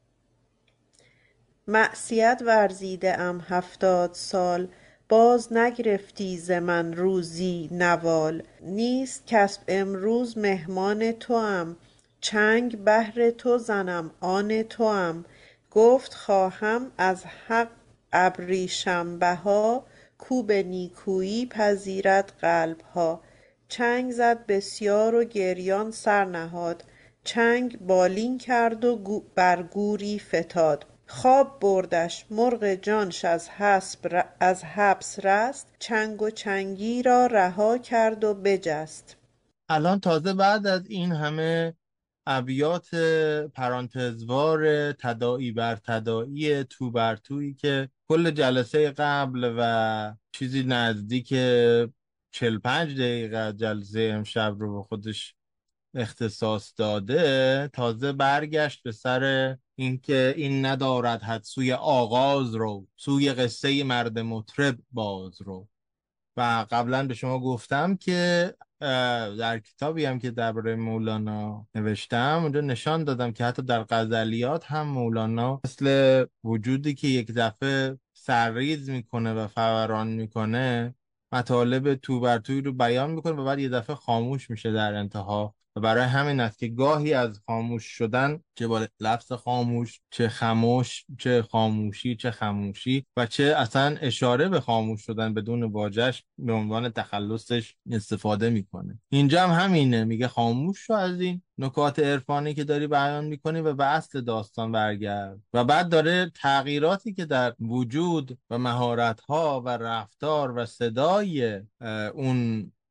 معصیت ورزیده ام 70 سال، باز نگرفتی ز من روزی نوال. نیست کسب امروز مهمان توام، چنگ بهر تو زنم آن توام. گفت خواهم از حق ابریشم بها، کو به نیکویی پذیرد قلبها. چنگ زد بسیار و گریان سر نهاد، چنگ بالین کرد و بر گوری فتاد. خواب بردش مرغ جانش از حبس رست، چنگ و چنگی را رها کرد و بجست. الان تازه بعد از این همه ابیات پرانتزوار تداعی بر تداعی تو بر تویی که کل جلسه قبل و چیزی نزدیک 45 دقیقه جلسه امشب رو به خودش اختصاص داده، تازه برگشت به سر اینکه این ندارد حد سوی آغاز رو، سوی قصه مرد مطرب باز رو. و قبلا به شما گفتم که در کتابی هم که درباره مولانا نوشتم اونجا نشان دادم که حتی در غزلیات هم مولانا مثل وجودی که یک دفعه سرریز میکنه و فوران میکنه، مطالب تو بر توی رو بیان میکنه و بعد یه دفعه خاموش میشه در انتها. و برای همین است که گاهی از خاموش شدن، چه با لفظ خاموش، چه خاموش، چه خاموشی، چه خاموشی و چه اصلا اشاره به خاموش شدن بدون واژه‌اش به عنوان تخلصش استفاده میکنه. اینجا هم همینه، میگه خاموش شو از این نکات عرفانی که داری بیان میکنی و به اصل داستان برگرد. و بعد داره تغییراتی که در وجود و مهارت‌ها و رفتار و صدای اون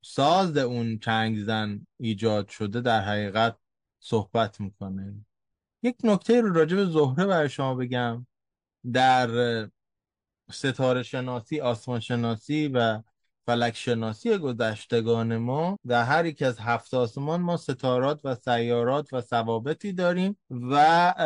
ساز اون چنگ زن ایجاد شده در حقیقت صحبت میکنه. یک نکته رو راجع به زهره برای شما بگم. در ستاره شناسی، آسمان شناسی و فلک شناسی گذشتگان ما، در هر یک از 7 آسمان ما ستارات و سیارات و ثوابتی داریم و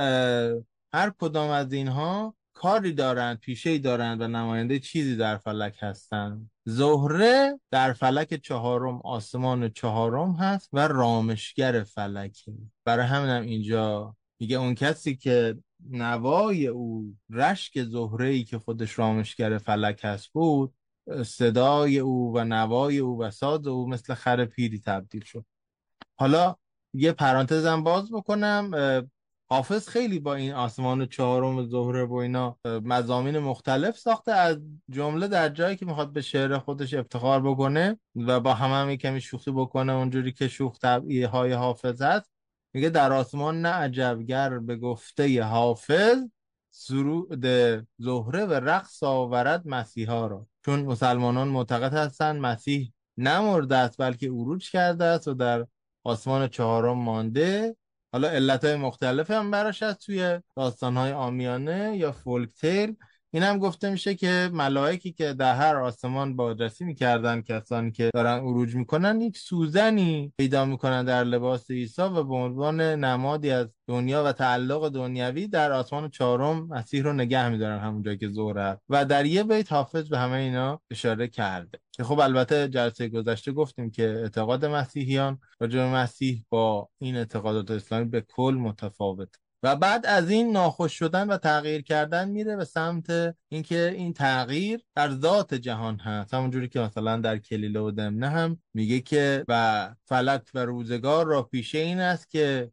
هر کدام از اینها کاری دارند، پیشه‌ای دارند و نماینده چیزی در فلک هستند. زهره در فلک 4، آسمان 4 هست و رامشگر فلکی. برای همینم اینجا میگه اون کسی که نوای او رشک زهره‌ای که خودش رامشگر فلک هست بود، صدای او و نوای او و ساز او مثل خر پیری تبدیل شد. حالا یه پرانتزم باز بکنم. حافظ خیلی با این آسمان 4 زهره و اینا مضامین مختلف ساخته، از جمله در جایی که میخواد به شعر خودش افتخار بکنه و با هم کمی شوخی بکنه اونجوری که شوخ طبعی های حافظ هست، میگه در آسمان نه عجبگر به گفته حافظ، سرود زهره و رقص آورد مسیحا را. چون مسلمانان معتقد هستند مسیح نمرده است بلکه عروج کرده است و در آسمان 4 مانده. حالا علتهای مختلف هم براش هست توی داستانهای عامیانه یا فولک تیل. این هم گفته میشه که ملائکی که در هر آسمان بازرسی میکردن کسانی که دارن عروج میکنن، یک سوزنی پیدا میکنن در لباس عیسی و به عنوان نمادی از دنیا و تعلق دنیوی در آسمان 4 مسیح رو نگه میدارن، همون جایی که زهره. و در یه بیت حافظ به همه اینا اشاره کرده. که خب البته جلسه گذشته گفتیم که اعتقاد مسیحیان راجع به مسیح با این اعتقادات اسلامی به کل متفاوت. و بعد از این ناخوش شدن و تغییر کردن میره به سمت اینکه این تغییر در ذات جهان هست، همونجوری که مثلا در کلیله و دمنه هم میگه که و فلک و روزگار را پیشه این است که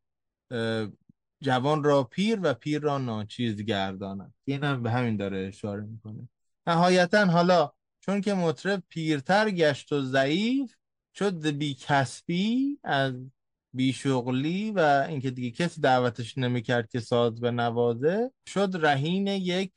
جوان را پیر و پیر را ناچیز گرداند. این هم به همین داره اشاره میکنه. نهایتا حالا چون که مطرب پیرتر گشت و ضعیف شد، بی کسبی از بی شغلی و اینکه دیگه کسی دعوتش نمیکرد که ساز به نوازه، شد رهین یک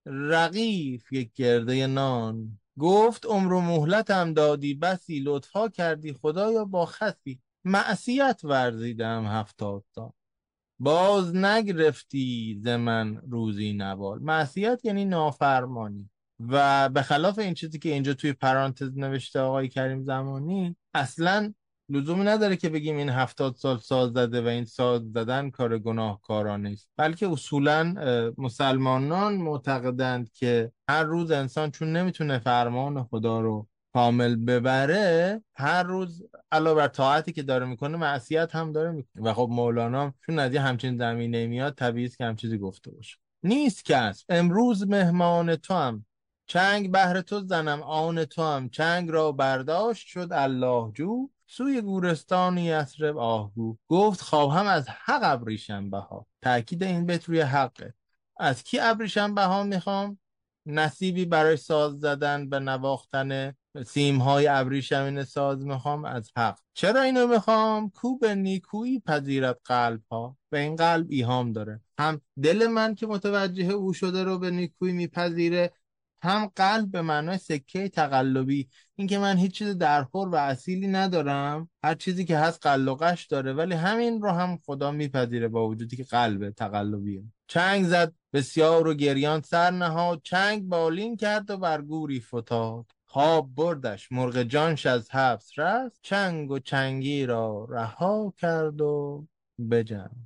رغیف، یک گرده نان. گفت عمر و مهلتم دادی بسی، لطفا کردی خدایا با خسی. معصیت ورزیدم 70 تا، باز نگرفتی ز من روزی نوال. معصیت یعنی نافرمانی. و به خلاف این چیزی که اینجا توی پرانتز نوشته آقای کریم زمانی، اصلا لزومی نداره که بگیم این 70 سال ساز زده و این ساز زدن کار گناهکارانه است، بلکه اصولا مسلمانان معتقدند که هر روز انسان چون نمیتونه فرمان خدا رو کامل ببره، هر روز علاوه بر طاعتی که داره میکنه معصیت هم داره میکنه. و خب مولانا چون از یه همچین زمینه میاد، طبیعی است که هم چیزی گفته باشه. نیست کس امروز مهمان تو هم، چنگ بهر تو زنم آن تو هم. چنگ را برداشت شد الله جو، سوی گورستانی یثرب آهو. گفت خواهم از حق ابریشم بها. تأکید این بیت روی حقه. از کی ابریشم بها میخوام؟ نصیبی برای ساز زدن به نواختن سیمهای ابریشمین ساز میخوام از حق. چرا اینو میخوام؟ کو به نیکویی پذیرت قلب ها. به این قلب ایهام داره، هم دل من که متوجه او شده رو به نیکویی میپذیره، هم قلب به معنای سکه تقلبی، این که من هیچ چیز درخور و اصیلی ندارم، هر چیزی که هست قلقش داره، ولی همین رو هم خدا میپذیره با وجودی که قلب تقلبیه. چنگ زد بسیار و گریان سر نهاد، چنگ بالین کرد و بر گوری فتاد. خواب بردش مرغ جانش از حبس رست، چنگ و چنگی را رها کرد و بجند.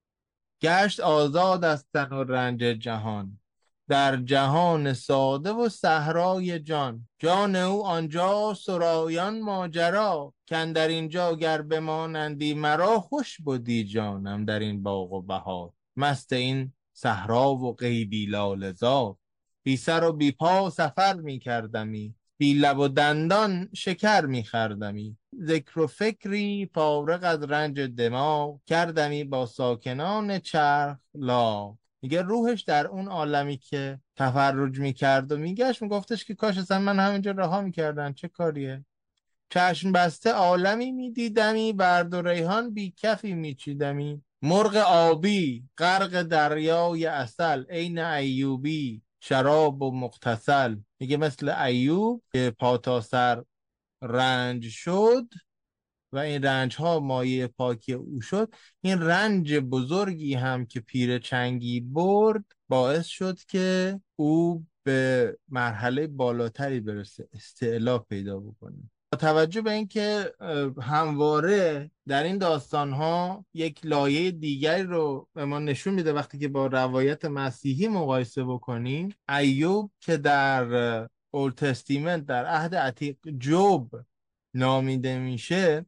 گشت آزاد از تن و رنج جهان، در جهان ساده و صحرای جان. جان او آنجا سرایان ماجرا، کاندر اینجا گر بمانندی مرا. خوش بودی جانم در این باغ و بهار، مست این صحرا و غیبی لاله زار. بی سر و بی پا سفر می کردمی، بی لب و دندان شکر می خوردمی. ذکر و فکری فارغ از رنج دماغ، کردمی با ساکنان چرخ لا. میگه روحش در اون عالمی که تفرج میکرد و میگشت میگفتش که کاش اصلا من همینجا رها میکردن، چه کاریه. چشم بسته عالمی میدیدمی، برد و ریحان بی کفی میچیدمی. مرغ آبی غرق دریای عسل، عین ایوبی شراب و مغتسل. میگه مثل ایوب که پا تا سر رنج شد و این رنج ها مایه پاکی او شد، این رنج بزرگی هم که پیر چنگی برد باعث شد که او به مرحله بالاتری برسه، استعلا پیدا بکنه. با توجه به اینکه همواره در این داستان ها یک لایه دیگری رو به ما نشون میده وقتی که با روایت مسیحی مقایسه بکنیم، ایوب که در اولد تستیمنت در عهد عتیق جوب نامیده میشه،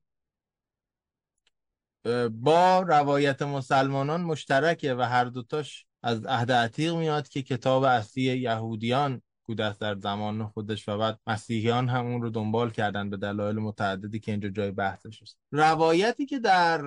با روایت مسلمانان مشترکه و هر دوتاش از عهد عتیق میاد که کتاب اصلی یهودیان بود در زمان خودش و بعد مسیحیان هم اون رو دنبال کردن به دلایل متعددی که اینجا جای بحثش است. روایتی که در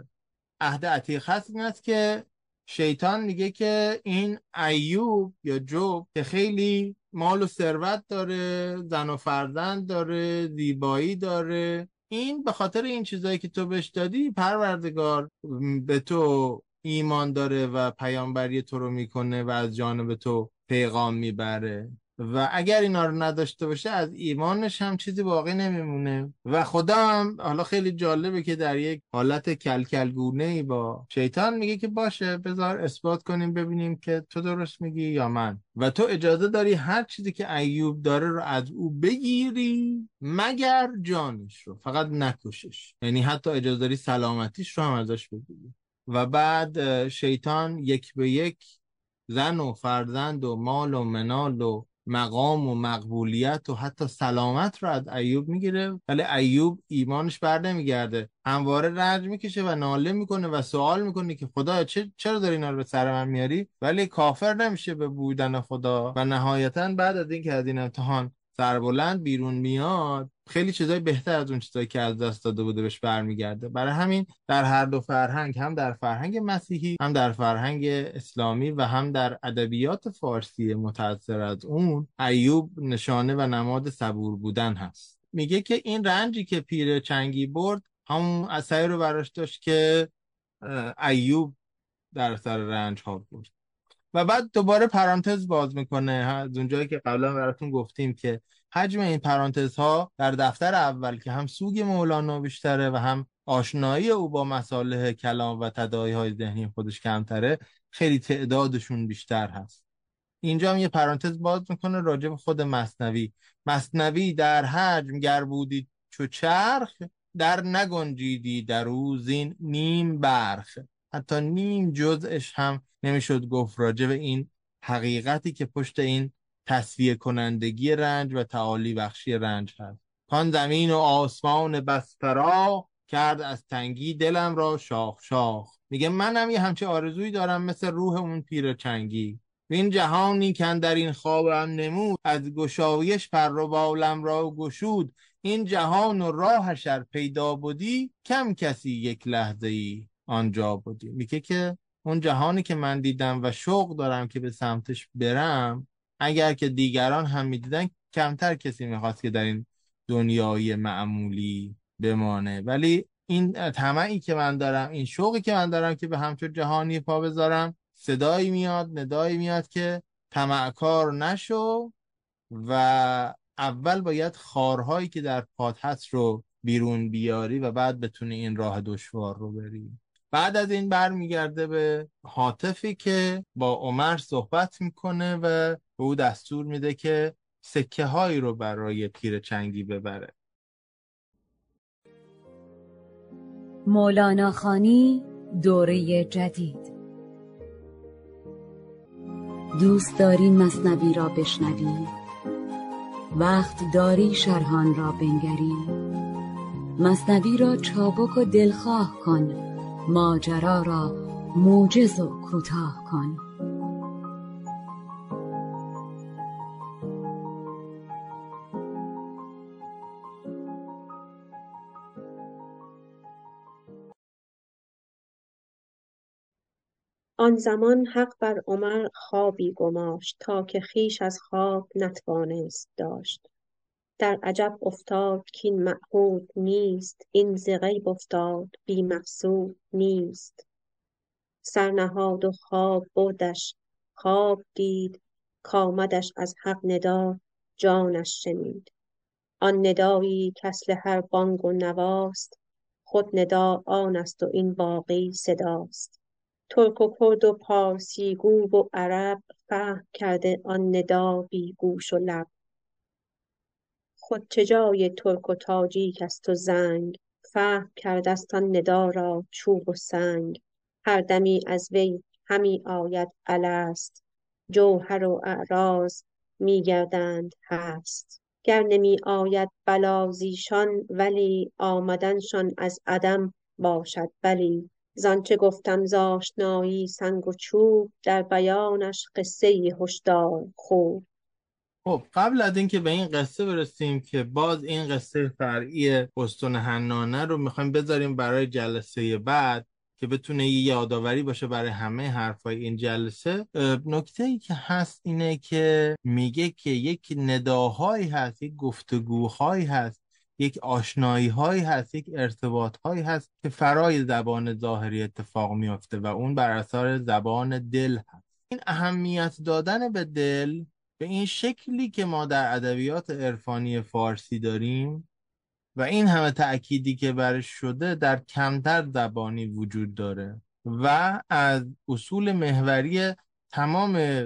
عهد عتیق هست این است که شیطان میگه که این ایوب یا جوب که خیلی مال و ثروت داره، زن و فرزند داره، زیبایی داره، این به خاطر این چیزایی که تو بهش دادی پروردگار به تو ایمان داره و پیامبری تو رو میکنه و از جانب تو پیغام میبره و اگر اینا رو نداشته باشه از ایمانش هم چیزی باقی نمیمونه. و خدا هم حالا خیلی جالبه که در یک حالت کلکلگونه‌ای با شیطان میگه که باشه بذار اثبات کنیم ببینیم که تو درست میگی یا من، و تو اجازه داری هر چیزی که ایوب داره رو از او بگیری مگر جانش رو، فقط نکشش، یعنی حتی اجازه داری سلامتیش رو هم ازش بگیری. و بعد شیطان یک به یک زن و فرزند و مال و منال و مقام و مقبولیت و حتی سلامت رو از ایوب میگیره، ولی ایوب ایمانش بر نمیگرده، همواره رنج میکشه و ناله میکنه و سوال میکنه که خدا چرا داری اینا رو به سر من میاری، ولی کافر نمیشه به بودن خدا و نهایتا بعد از اینکه از این امتحان سربلند بیرون میاد خیلی چیزای بهتر از اون چیزایی که از دست داده بوده بهش برمیگرده. برای همین در هر دو فرهنگ، هم در فرهنگ مسیحی هم در فرهنگ اسلامی و هم در ادبیات فارسی متأثر از اون، ایوب نشانه و نماد صبور بودن هست. میگه که این رنجی که پیر چنگی برد همون اثری رو براش داشت که ایوب در سر رنج ها برد. و بعد دوباره پرانتز باز میکنه از اونجایی که قبلا براتون گفتیم که حجم این پرانتزها در دفتر اول که هم سوگ مولانا بیشتره و هم آشنایی او با مصالح کلام و تداعی‌های ذهنی خودش کمتره، خیلی تعدادشون بیشتر هست. اینجا هم یه پرانتز باز میکنه راجع به خود مثنوی. مثنوی در حجم گر بودی چو چرخ، در نگنجیدی در او زین نیم برخ. حتی نیم جزءش هم نمیشد گفت راجع به این حقیقتی که پشت این تصفیه کنندگی رنج و تعالی بخشی رنج هست. کان زمین و آسمان بس فراخ، کرد از تنگی دلم را شاخ شاخ. میگه منم یه همچه آرزویی دارم مثل روح اون پیر چنگی. این جهانی که در این خوابم نمود، از گشایش پر و بالم را گشود. این جهان و راهش ار پیدا بودی، کم کسی یک لحظه ای آنجا بودی. میگه که اون جهانی که من دیدم و شوق دارم که به سمتش برم، اگر که دیگران هم میدیدن کمتر کسی میخواست که در این دنیای معمولی بمانه. ولی این طمعی که من دارم، این شوقی که من دارم که به همچون جهانی پا بذارم، صدایی میاد، ندایی میاد که طمعکار نشو و اول باید خارهایی که در پات هست رو بیرون بیاری و بعد بتونی این راه دشوار رو بری. بعد از این برمیگرده به هاتفی که با عمر صحبت میکنه و به او دستور میده که سکه هایی رو برای پیر چنگی ببره. مولانا خوانی دوره جدید. دوست داری مثنوی را بشنوی؟ وقت داری شرحان را بنگری؟ مثنوی را چابک و دلخواه کن، ماجرا را موجز و کوتاه کن. آن زمان حق بر عمر خوابی گماشت، تا که خویش از خواب نتوانست داشت. در عجب افتاد کاین معهود نیست، این ز غیب افتاد بی مقصود نیست. سر نهاد و خواب بردش، خواب دید، کآمدش از حق ندا جانش شنید. آن ندایی کاصل هر بانگ و نواست، خود ندا آن است و این باقی صداست. ترک و کرد و پارسی گو و عرب، فهم کرده آن ندا بی گوش و لب. خود چه جای ترک و تاجیک است و زنگ، فهم کرده است آن ندا را چوب و سنگ. هر دمی از وی همی آید الست، جوهر و اعراض می گردند هست. گر نمی آید بلا زیشان، ولی آمدنشان از عدم باشد بلی. زآنچه گفتم ز آشنایی سنگ و چوب، در بیانش قصه هشدار خوب. خب قبل از اینکه به این قصه برسیم که باز این قصه فرعی استون حنانه رو میخوایم بذاریم برای جلسه بعد که بتونه یه یادآوری باشه برای همه حرفای این جلسه، نکته‌ای که هست اینه که میگه که یک نداهایی هست، یک گفتگوهایی هست، یک آشنایی‌هایی هست، یک ارتباطهایی هست که فرای زبان ظاهری اتفاق میفته و اون بر اثر زبان دل هست. این اهمیت دادن به دل به این شکلی که ما در ادبیات عرفانی فارسی داریم و این همه تأکیدی که برش شده در کمتر زبانی وجود داره و از اصول محوری تمام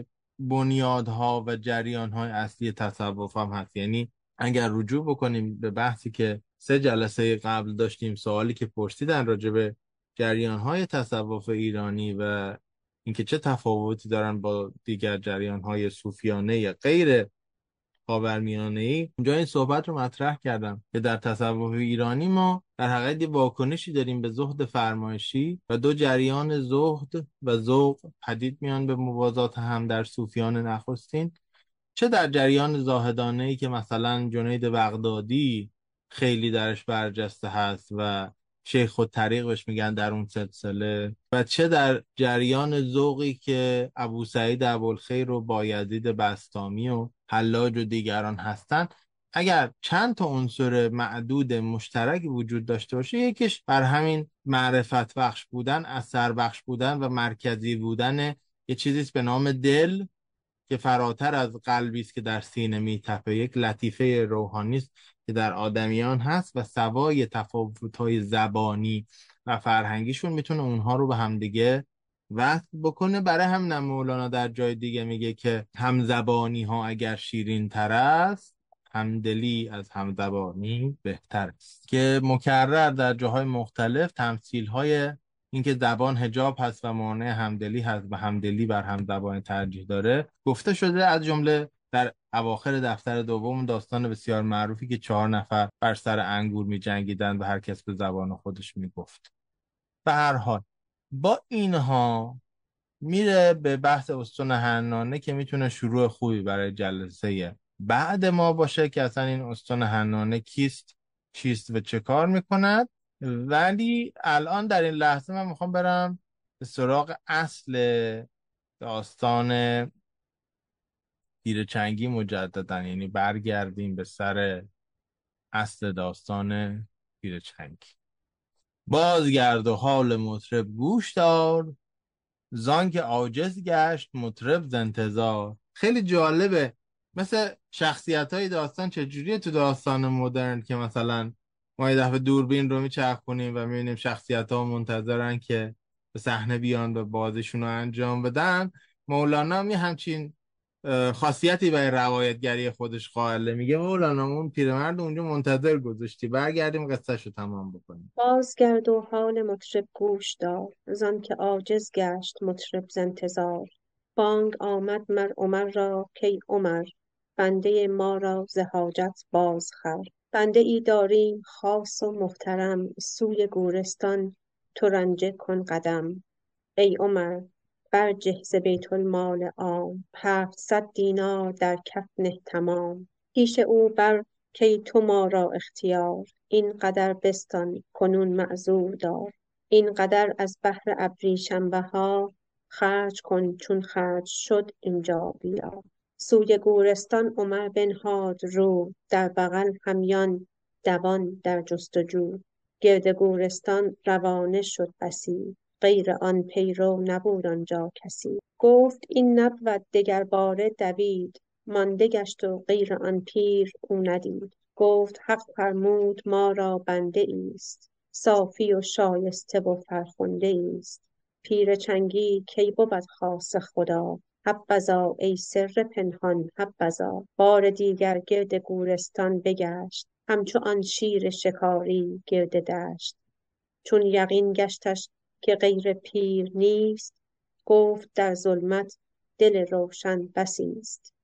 بنیادها و جریانهای اصلی تصوف هم هست. یعنی اگر رجوع بکنیم به بحثی که 3 جلسه قبل داشتیم، سوالی که پرسیدن راجع به جریانهای تصوف ایرانی و اینکه چه تفاوتی دارن با دیگر جریانهای صوفیانه غیر خاورمیانه‌ای، اونجا این صحبت رو مطرح کردم که در تصوف ایرانی ما در حقیقت واکنشی داریم به زهد فرمایشی و 2 جریان زهد و ذوق پدید میان به موازات هم در صوفیان نخستین، چه در جریان زاهدانه‌ای که مثلا جنید بغدادی خیلی درش برجسته هست و شیخ الطریق بهش میگن در اون سلسله، و چه در جریان ذوقی که ابو سعید ابوالخیر و بایزید بسطامی و حلاج و دیگران هستن. اگر چند تا عنصر معدود مشترک وجود داشته باشه، یکیش بر همین معرفت بخش بودن، اثر بخش بودن و مرکزی بودن یه چیزیست به نام دل که فراتر از قلبی است که در سینه میتپه، یک لطیفه روحانی است که در آدمیان هست و سوای تفاوت‌های زبانی و فرهنگیشون میتونه اونها رو به همدیگه وصل بکنه. برای همین مولانا در جای دیگه میگه که همزبانی ها اگر شیرین تر است، همدلی از همزبانی بهتر است، که مکرر در جاهای مختلف تمثیل های اینکه زبان حجاب هست و مانع همدلی هست و همدلی بر همزبانی ترجیح داره گفته شده. از جمله در اواخر دفتر دوم داستان بسیار معروفی که 4 نفر بر سر انگور می جنگیدن و هر کس به زبان خودش می گفت. به هر حال با اینها میره به بحث استون حنانه که میتونه شروع خوبی برای جلسه بعد ما باشه که اصلا این استون حنانه کیست، چیست و چه کار میکند. ولی الان در این لحظه من میخوام برم به سراغ اصل داستان پیرچنگی مجددا، یعنی برگردیم به سر اصل داستان پیرچنگی. بازگرد و حال مطرب گوش دار، زان که عاجز گشت مطرب ز انتظار. خیلی جالبه مثل شخصیت‌های داستان چجوریه تو داستان مدرن که مثلا ما یه دفعه دوربین رو میچرخونیم و میبینیم شخصیت‌ها منتظرن که به صحنه بیان و بازیشون رو انجام بدن. مولانا هم همچین خاصیتی برای روایتگری خودش قائله. میگه مولانا اون پیرمرد اونجا منتظر گذاشتی، برگردیم قصه‌شو تمام بکنیم. بازگرد و حال مطرب گوش دار، زان که عاجز گشت مطرب ز انتظار. بانگ آمد مر عمر را کای عمر، بنده ما را ز حاجت بازخر. بنده ای داریم خاص و محترم، سوی گورستان تو رنجه کن قدم. ای عمر برجه ز بیت المال عام، 700 دینار در کف نه تمام. پیش او بر کای تو ما را اختیار، این قدر بستان کنون معذور دار. این قدر از بهر ابریشم بهار، خرج کن چون خرج شد اینجا بیار. سوی گورستان عمر بنهاد رو، در بغل همیان دوان در جستجو. گرد گورستان روانه شد بسی، غیر آن پیرو نبود آنجا کسی. گفت این نبود دگر باره دوید، مانده گشت و غیر آن پیر او ندید. گفت حق فرمود ما را بنده ایست، صافی و شایسته و فرخنده ایست. پیر چنگی کی بود خاص خدا، حبذا ای سر پنهان حبذا. بار دیگر گرد گورستان بگشت، همچو آن شیر شکاری گرد دشت. چون یقین گشتش که غیر پیر نیست، گفت در ظلمت دل روشن بسی است.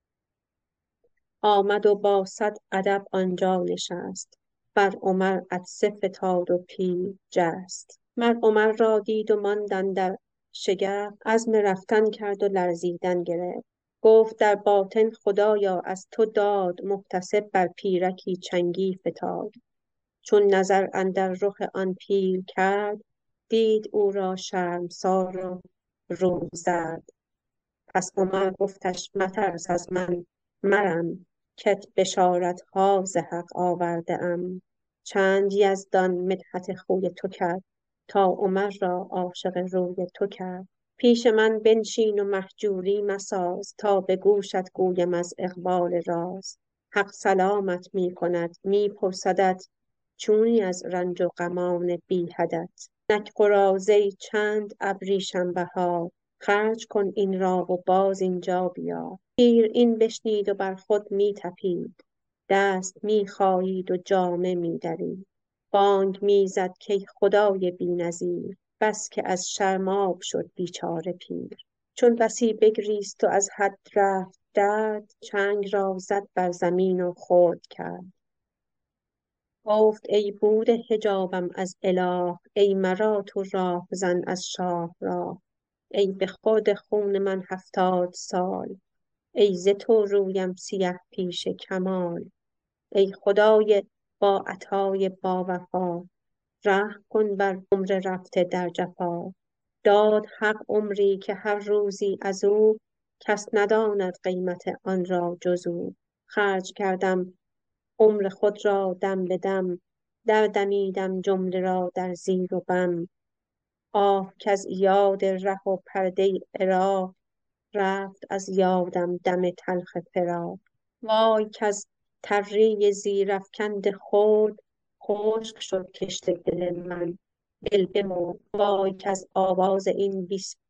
آمد و با صد ادب آنجا نشست، بر عمر عطسه فتاد و پیر جست. مر عمر را دید و ماند اندر شگفت، عزم رفتن کرد و لرزیدن گرفت. گفت در باطن خدایا از تو داد، محتسب بر پیرکی چنگی فتاد. چون نظر اندر رخ آن پیر کرد، دید او را شرمسار و روی زرد. پس عمر گفتش مترس از من مرم، کت بشارتها ز حق آورده ام. چند یزدان مدحت خوی تو کرد، تا عمر را عاشق روی تو کرد. پیش من بنشین و مهجوری مساز، تا به گوشت گویم از اقبال راز. حق سلامت می کند می پرسدت، چونی از رنج و غمان بی حدت. نک قراضه چند ابریشم بها، خرج کن این را و باز اینجا بیا. پیر این بشنید و بر خود می تپید، دست می خایید و جامه می درید. بانگ می زد کای خدای بی نظیر، بس که از شرم آب شد بیچاره پیر. چون بسی بگریست و از حد رفت درد، چنگ را زد بر زمین و خرد کرد. گفت ای بوده حجابم از اله، ای مرا تو راه زن از شاه راه. ای به خود خون من 70 سال، ای ز تو رویم سیه پیش کمال. ای خدای با عطای با وفا، رحم کن بر عمر رفته در جفا. داد حق عمری که هر روزی از او، کس نداند قیمت آن را جز او. خرج کردم عمر خود را دم به دم، دردمیدم جمله را در زیر و بم. آه کز یاد ره و پرده عراق، رفت از یادم دم تلخ فراق. وای کز تری زیرافکند خرد، خشک شد کشت دل من دل بمرد. وای کز آواز این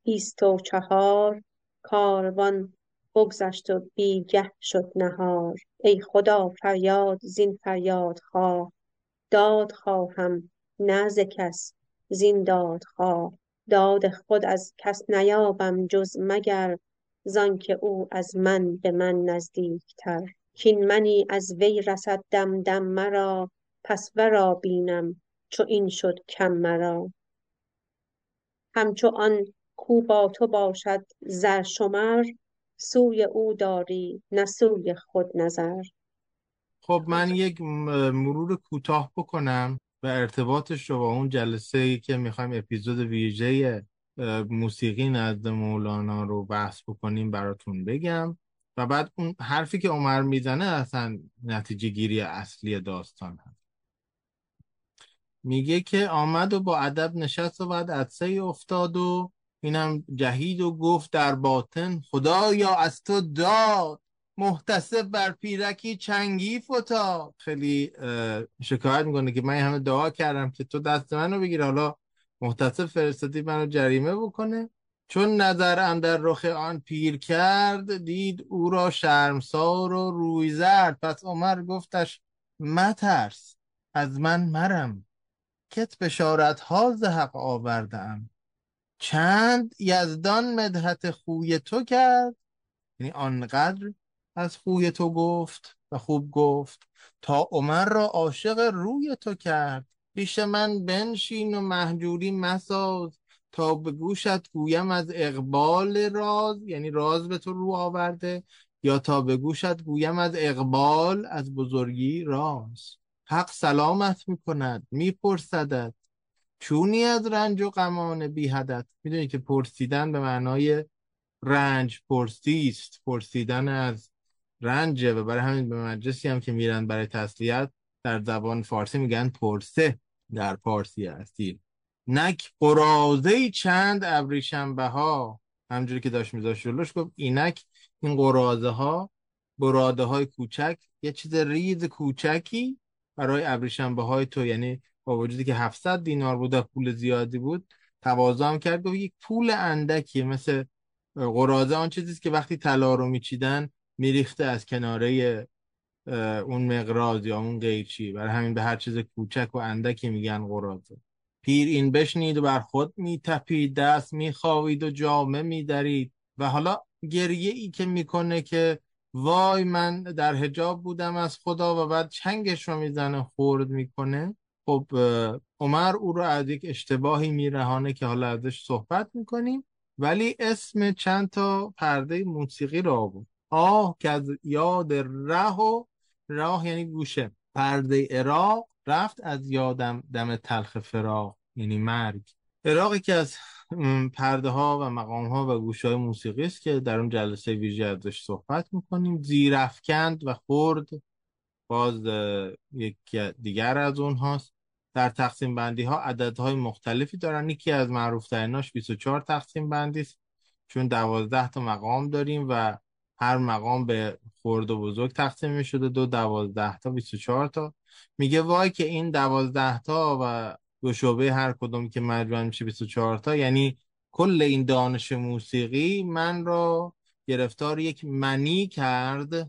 24 کاروان بگذشت و بیگه شد نهار. ای خدا فریاد زین فریادخواه، داد خواهم نه ز کس زین دادخواه. داد خود از کس نیابم جز مگر، زانکه او از من به من نزدیکتر. کین منی از وی رسد دم دم مرا، پس ورا بینم چو این شد کم مرا. همچو آن کو با تو باشد زر شمر، سوی او داری نه سوی خود نظر. خب من یک مرور کوتاه بکنم و ارتباطش رو با اون جلسه‌ای که میخوایم اپیزود ویژه موسیقی نزد مولانا رو بحث بکنیم براتون بگم، و بعد اون حرفی که عمر میزنه اصلا نتیجه گیری اصلی داستان هست. میگه که آمد و با ادب نشست و بعد عطسه افتاد و اینم جهید و گفت در باطن خدایا از تو داد، محتسب بر پیرکی چنگی فتاد. خیلی شکایت میکنه که من همه دعا کردم که تو دست منو بگیر، حالا محتسب فرستادی منو جریمه بکنه. چون نظر اندر رخ آن پیر کرد، دید او را شرمسار و روی زرد. پس عمر گفتش مترس از من مرم، کت بشارت ها ز حق آورده ام. چند یزدان مدحت خوی تو کرد، یعنی آنقدر از خوی تو گفت و خوب گفت، تا عمر را عاشق روی تو کرد. پیش من بنشین و مهجوری مساز، تا به گوشت گویم از اقبال راز، یعنی راز به تو رو آورده، یا تا به گوشت گویم از اقبال از بزرگی راز. حق سلامت میکند میپرسدت، چونی از رنج و غمان بی حدت. میدونی که پرسیدن به معنای رنج پرسی است، پرسیدن از رنجه، و برای همین به مجلسی هم که میرن برای تسلیت در زبان فارسی میگن پرسه در فارسی اصیل. نک قراضه چند ابریشم بها، همجوری که داشت میذاشت جلوش گفت اینک این قراضه ها براده های کوچک، یه چیز ریز کوچکی برای ابریشمه های تو، یعنی با وجودی که 700 دینار بود و پول زیادی بود، تواضع هم کرد گفت یک پول اندکی، مثل قراضه آن چیزیست که وقتی طلا رو میچیدن میریخته از کناره اون مقراض یا اون قیچی، برای همین به هر چیز کوچک و اندکی میگن قراضه. پیر این بشنید و بر خود میتپید، دست میخواوید و جامه میدرید. و حالا گریه ای که میکنه که وای من در حجاب بودم از خدا، و بعد چنگش رو میزنه خورد میکنه. خب عمر او رو از یک اشتباهی میرهانه که حالا ازش صحبت میکنیم، ولی اسم چند تا پرده موسیقی رو آورد. آه که از یاد راه یعنی گوشه، پرده عراق رفت از یادم، دم تلخ فراق یعنی مرگ. عراقی که از پرده ها و مقام ها و گوشه های موسیقی است که در اون جلسه ویژه ازش صحبت میکنیم. زیر افکند و خورد باز یک دیگر از اونهاست. در تقسیم بندی ها عددهای مختلفی دارن. یکی از معروف تریناش 24 تقسیم بندی است، چون 12 تا مقام داریم و هر مقام به خرد و بزرگ تقسیم می شده، 12 تا 24 تا. میگه وای که این 12 تا و دو شعبه هر کدوم که مجموع میشه 24 تا، یعنی کل این دانش موسیقی من را گرفتار یک منی کرد،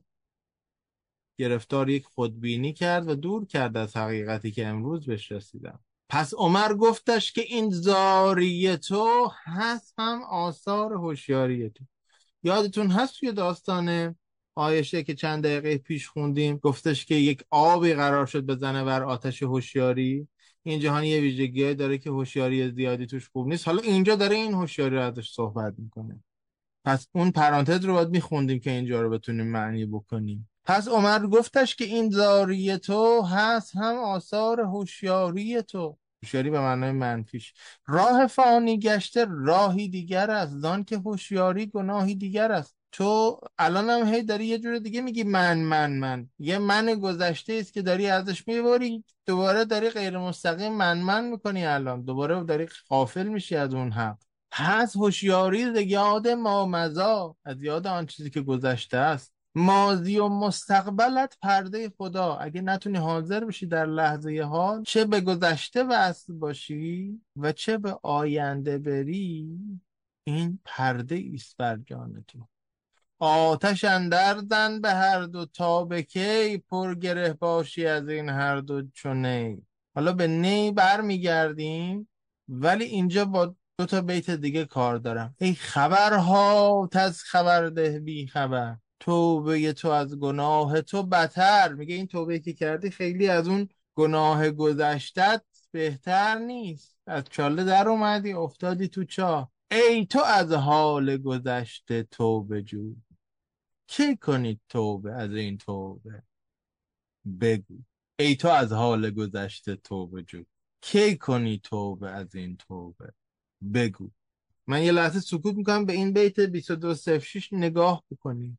گرفتار یک خودبینی کرد و دور کرد از حقیقتی که امروز بهش رسیدم. پس عمر گفتش که این زاری تو هست هم آثار هوشیاری تو. یادتون هست توی داستان عایشه که چند دقیقه پیش خوندیم، گفتش که یک آبی قرار شد بزنه بر آتش هوشیاری. این جهان یه ویژگی داره که هوشیاری زیادی توش خوب نیست. حالا اینجا داره این هوشیاری رو ازش صحبت میکنه. پس اون پرانتز رو باید میخوندیم که اینجا رو بتونیم معنی بکنیم. پس عمر گفتش که این زاری تو هست هم آثار هوشیاری تو. هوشیاری به معنای منفیش. راه فانی گشته راهی دیگر است، زان که هوشیاری گناهی دیگر است. تو الان هم هی داری یه جور دیگه میگی من یه من گذشته است که داری ازش میبری، دوباره داری غیر مستقیم من میکنی، الان دوباره داری غافل میشی از اون حق. هست هوشیاری ز یاد مامضی، از یاد آن چیزی که گذشته است. ماضی و مستقبلت پرده خدا، اگه نتونی حاضر بشی در لحظه حال، چه به گذشته وصل باشی و چه به آینده بری، این پرده ایست بر جان تو. آتش اندر زن به هر دو تا به کی، پر گره باشی از این هر دو چو نی. حالا به نی بر میگردیم، ولی اینجا با دو تا بیت دیگه کار دارم. ای خبرها از خبر ده بی خبر، توبه تو از گناه تو بتر. میگه این توبه که کردی خیلی از اون گناه گذشتت بهتر نیست. از چاله در اومدی افتادی تو چاه. ای تو از حال گذشته توبه جو، کی کنید توبه از این توبه بگو. ای تو از حال گذشته توبه جو، کی کنی توبه از این توبه بگو. من یه لحظه سکوت میکنم، به این بیت 2206 نگاه بکنیم.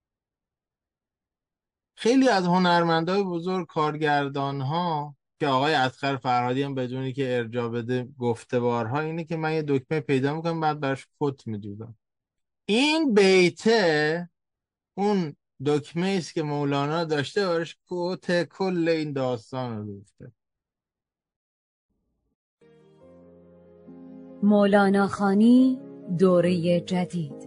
خیلی از هنرمندای بزرگ، کارگردان ها، که آقای اصغر فرهادی هم بدونی که ارجاع بده گفتوارها اینه که من یه دکمه پیدا میکنم بعد براش کت میدودم. این بیته اون دکمه است که مولانا داشته براش کت کل این داستان رو گفته. مولانا خوانی دوره جدید.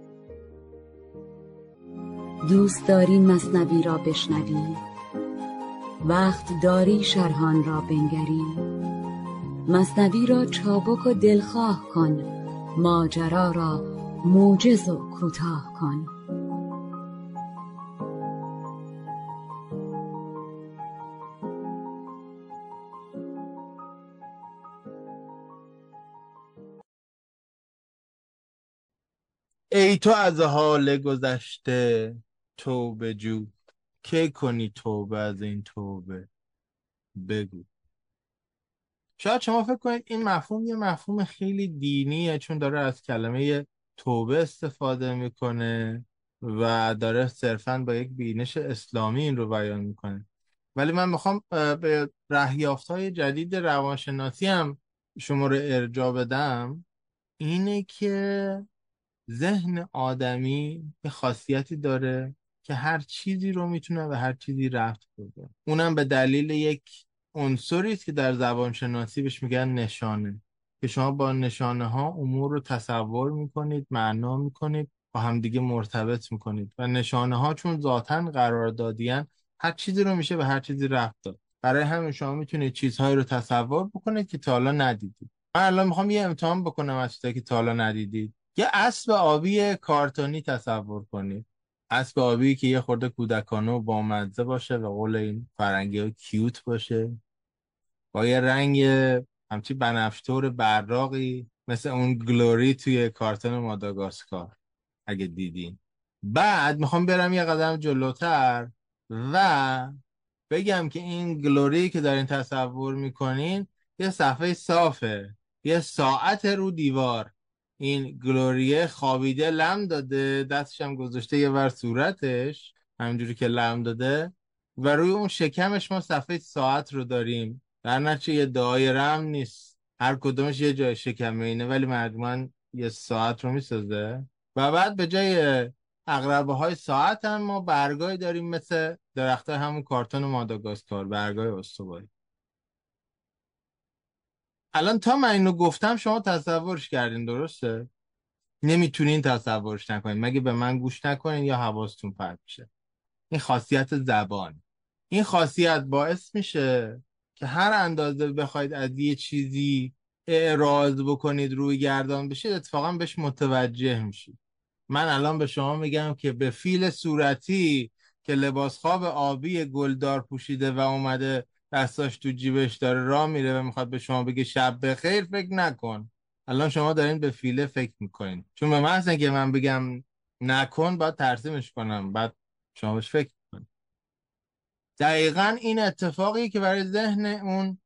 دوست داری مثنوی را بشنوی؟ وقت داری شرحان را بنگری؟ مثنوی را چابک و دلخواه کن، ماجرا را موجز و کوتاه کن. ای تو از حال گذشته توبه جو، کی کنی توبه از این توبه بگو. شاید شما فکر کنید این مفهوم یه مفهوم خیلی دینیه، چون داره از کلمه توبه استفاده میکنه و داره صرفاً با یک بینش اسلامی این رو بیان میکنه. ولی من میخوام به رهیافت‌های جدید روانشناسی هم شما رو ارجاع بدم. اینه که ذهن آدمی یه خاصیتی داره که هر چیزی رو میتونه به هر چیزی ربط بده. اونم به دلیل یک عنصری است که در زبان شناسی بهش میگن نشانه، که شما با نشانه ها امور رو تصور میکنید، معنا میکنید، با همدیگه مرتبط میکنید و نشانه ها چون ذاتاً قراردادیان هر چیزی رو میشه به هر چیزی ربط داد. برای همین شما میتونید چیزهایی رو تصور بکنید که تا حالا ندیدید. من الان میخوام یه امتحان بکنم از چیزایی که تا حالا ندیدید. یه اسب آبی کارتونی تصور کنید. اسب آبی که یه خورده کودکانه و بامزه باشه، به قول این فرنگی ها کیوت باشه، با یه رنگ همچی بنفش‌طور براقی مثل اون گلوری توی کارتون ماداگاسکار اگه دیدین. بعد میخوام برم یه قدم جلوتر و بگم که این گلوری که دارین تصور میکنین یه صفحه صافه، یه ساعت رو دیوار. این گلوریه خوابیده، لم داده، دستش هم گذاشته یه ور صورتش همینجوری که لم داده و روی اون شکمش ما صفحه ساعت رو داریم. در نتیجه یه دایره هم نیست، هر کدومش یه جای شکمه اینه ولی مجموعاً یه ساعت رو میسازه. و بعد به جای عقربه های ساعت هم ما برگای داریم مثل درخت همون کارتون ماداگاسکار، برگای استوایی. الان تا من اینو گفتم شما تصورش کردین، درسته؟ نمیتونین تصورش نکنین مگه به من گوش نکنین یا حواستون پرت بشه. این خاصیت زبان. این خاصیت باعث میشه که هر اندازه بخواید از یه چیزی اعراض بکنید روی گردان بشید اتفاقا بهش متوجه میشید. من الان به شما میگم که به فیل صورتی که لباس خواب آبی گلدار پوشیده و اومده دستاش تو جیبش داره راه میره و میخواد به شما بگه شب بخیر، فکر نکن. الان شما دارین به فیله فکر میکنین، چون به محض اینکه من بگم نکن باید ترسیمش کنم، بعد شما بهش فکر میکنین. دقیقا این اتفاقی که برای ذهن اون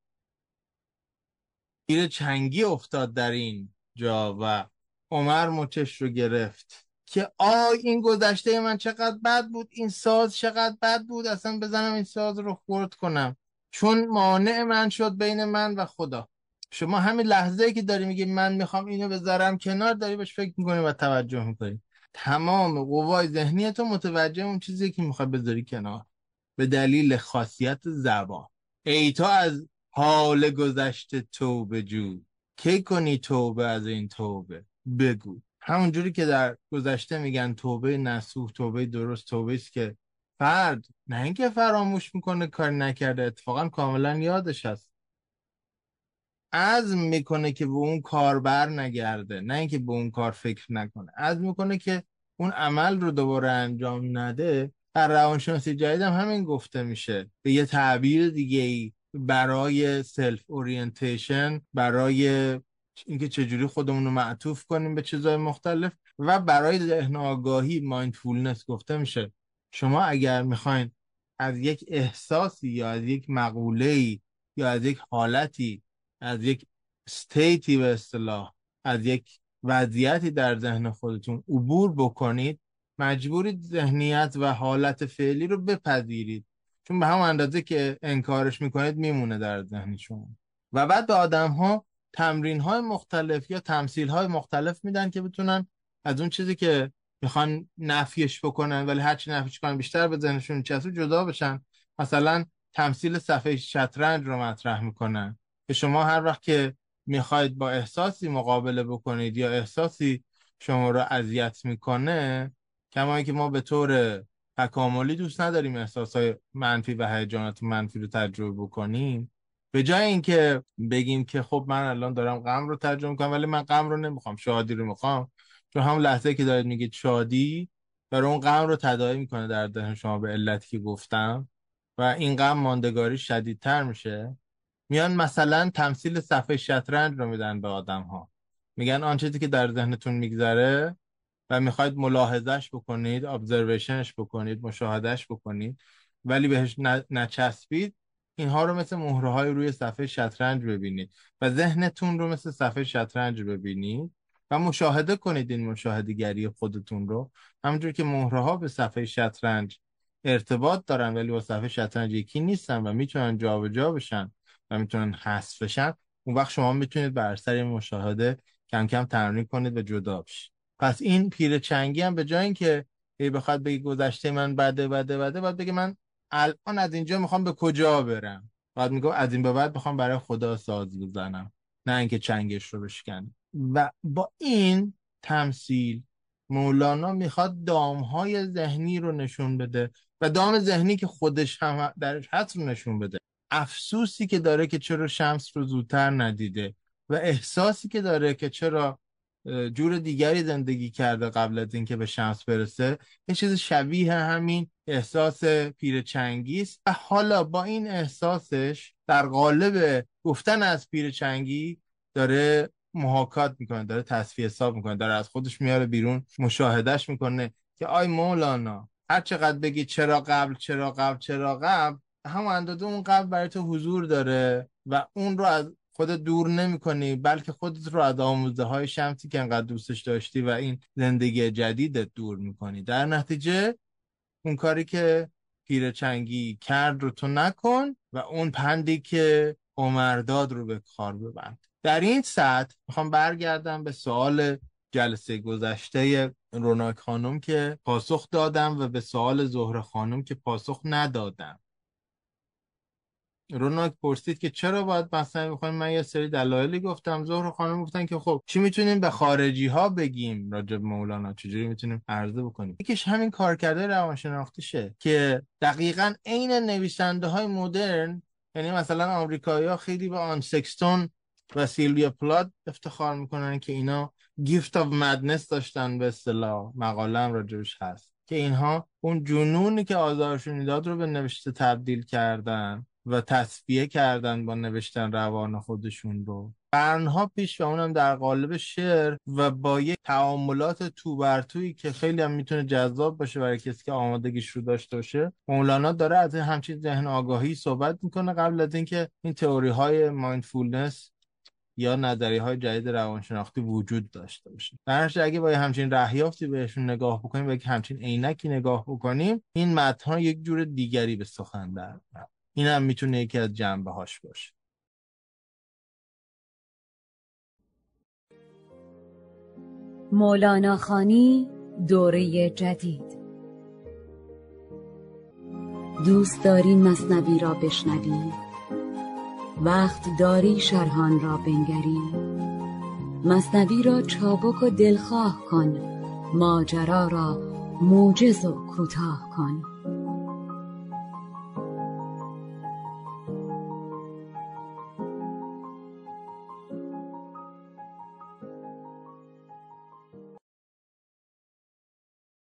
تیر چنگی افتاد در این جا و عمر مچش رو گرفت که این گذشته من چقدر بد بود، این ساز چقدر بد بود، اصلا بزنم این ساز رو خورد کنم، چون مانع من شد بین من و خدا. شما همین لحظه‌ای که داری میگی من میخوام اینو بذارم کنار، داری بهش فکر میکنی و توجه میکنی. تمام قوای ذهنی تو متوجه اون چیزی که میخوای بذاری کنار به دلیل خاصیت زبان. ای تو از حال گذشته توبه جو، کی کنی توبه از این توبه بگو. همونجوری که در گذشته میگن توبه نصوح، توبه درست، توبه است که فرد نه اینکه فراموش میکنه کار نکرده، اتفاقا کاملا یادش هست، عزم میکنه که به اون کار بر نگرده، نه اینکه به اون کار فکر نکنه، عزم میکنه که اون عمل رو دوباره انجام نده. در روانشناسی جدید هم همین گفته میشه به یه تعبیر دیگه ای برای سلف اورینتیشن، برای اینکه چجوری خودمون رو معطوف کنیم به چیزهای مختلف، و برای ذهن آگاهی مایندفولنس گفته میشه. شما اگر میخواین از یک احساسی یا از یک مقوله‌ای یا از یک حالتی، از یک استیتی به اصطلاح، از یک وضعیتی در ذهن خودتون عبور بکنید، مجبورید ذهنیت و حالت فعلی رو بپذیرید، چون به همون اندازه که انکارش میکنید میمونه در ذهن شما. و بعد به آدم ها تمرین های مختلف یا تمثیل های مختلف میدن که بتونن از اون چیزی که میخوان نفیش بکنن ولی هرچی نفیش کنن بیشتر به ذهنشون چسبه جدا بشن. مثلا تمثیل صفحه شطرنج رو مطرح میکنن که شما هر وقت که میخواید با احساسی مقابله بکنید یا احساسی شما رو اذیت میکنه، کما که ما به طور تکاملی دوست نداریم احساسای منفی و هیجانات منفی رو تجربه بکنیم، به جای اینکه بگیم که خب من الان دارم غم رو تجربه میکنم ولی من غم رو نمیخوام، شادی رو میخوام، چون همون لحظه که دارید میگید شادی داره اون غم رو تداعی میکنه در ذهن شما به علتی که گفتم و این غم ماندگاری شدیدتر میشه. میان مثلا تمثیل صفحه شطرنج رو میدن به آدم ها، میگن آن چیزی که در ذهنتون میگذره و میخواید ملاحظهش بکنید، ابزرویشنش بکنید، مشاهدهش بکنید ولی بهش نچسبید، اینها رو مثل مهره‌های روی صفحه شطرنج ببینید و ذهنتون رو مثل صفحه شطرنج ببینید و مشاهده کنید این مشاهده‌گری خودتون رو. همونجور که مهره‌ها به صفحه شطرنج ارتباط دارن ولی با صفحه شطرنج یکی نیستن و میتونن جابجا بشن و میتونن حذف بشن، اون وقت شما میتونید بر اثر این مشاهده کم کم تمرین کنید و جدا بشید. پس این پیر چنگی هم به جای اینکه بخواد بگی گذشته من بده باید بگه من الان از اینجا میخوام به کجا برم. بعد میگم از این به بعد میخوام برای خدا ساز بزنم، نه اینکه چنگش رو بشکنم. و با این تمثیل مولانا میخواد دامهای ذهنی رو نشون بده و دام ذهنی که خودش هم درش هست رو نشون بده. افسوسی که داره که چرا شمس رو زودتر ندیده و احساسی که داره که چرا جور دیگری زندگی کرده قبل از اینکه به شمس برسه. یه چیز شبیه همین احساس پیر چنگی است و حالا با این احساسش در قالب گفتن از پیر چنگی داره محاکات میکنه، داره تصفیه حساب میکنه، داره از خودش میاره بیرون، مشاهدهش میکنه که آی مولانا هر چقدر بگی چرا قبل همون اندازه اون قبل برای تو حضور داره و اون رو از خودت دور نمی کنی، بلکه خودت رو از آموزه های شمسی که انقدر دوستش داشتی و این زندگی جدیدت دور میکنی. در نتیجه اون کاری که پیر چنگی کرد رو تو نکن و اون پندی که عمر داد رو به کار ببند. در این سطح میخوام برگردم به سوال جلسه گذشته روناک خانم که پاسخ دادم و به سوال زهره خانم که پاسخ ندادم. روناک پرسید که چرا باید مثلا بخونیم. من یه سری دلایلی گفتم، زهره خانم گفتن که خب چی میتونیم به خارجی ها بگیم راجع به مولانا، چجوری میتونیم عرضه بکنیم. یکیش همین کارکرده روانشناختیشه که دقیقاً عین نویسنده های مدرن، یعنی مثلا آمریکایی‌ها خیلی به آن سکستون و سیلویا پلات افتخار میکنن که اینا گیفت آف مدنس داشتن، به اصطلاح مقاله هم راجعش هست که اینها اون جنونی که آزارشون میداد رو به نوشته تبدیل کردن و تصفیه کردن با نوشتن روان خودشون رو قرنها پیش و اونم در قالب شعر و با یک تعاملات تو بر تویی که خیلی هم میتونه جذاب باشه برای کسی که آمادگیش رو داشته باشه. مولانا داره از همچین ذهن آگاهی صحبت میکنه قبل از اینکه این تئوری های مایندفولنس یا نظریه های جدید روانشناختی وجود داشته باشه. در نتیجه اگه با همچین رهیافتی بهشون نگاه بکنیم و همچین عینکی نگاه بکنیم، این متن ها یک جور دیگری به سخن در میاد. این هم میتونه یکی از جنبه هاش باشه. مولانا خوانی دوره جدید. دوست داری مثنوی را بشنوی؟ وقت داری شرحان را بنگری؟ مثنوی را چابک و دلخواه کن، ماجرا را موجز و کوتاه کن.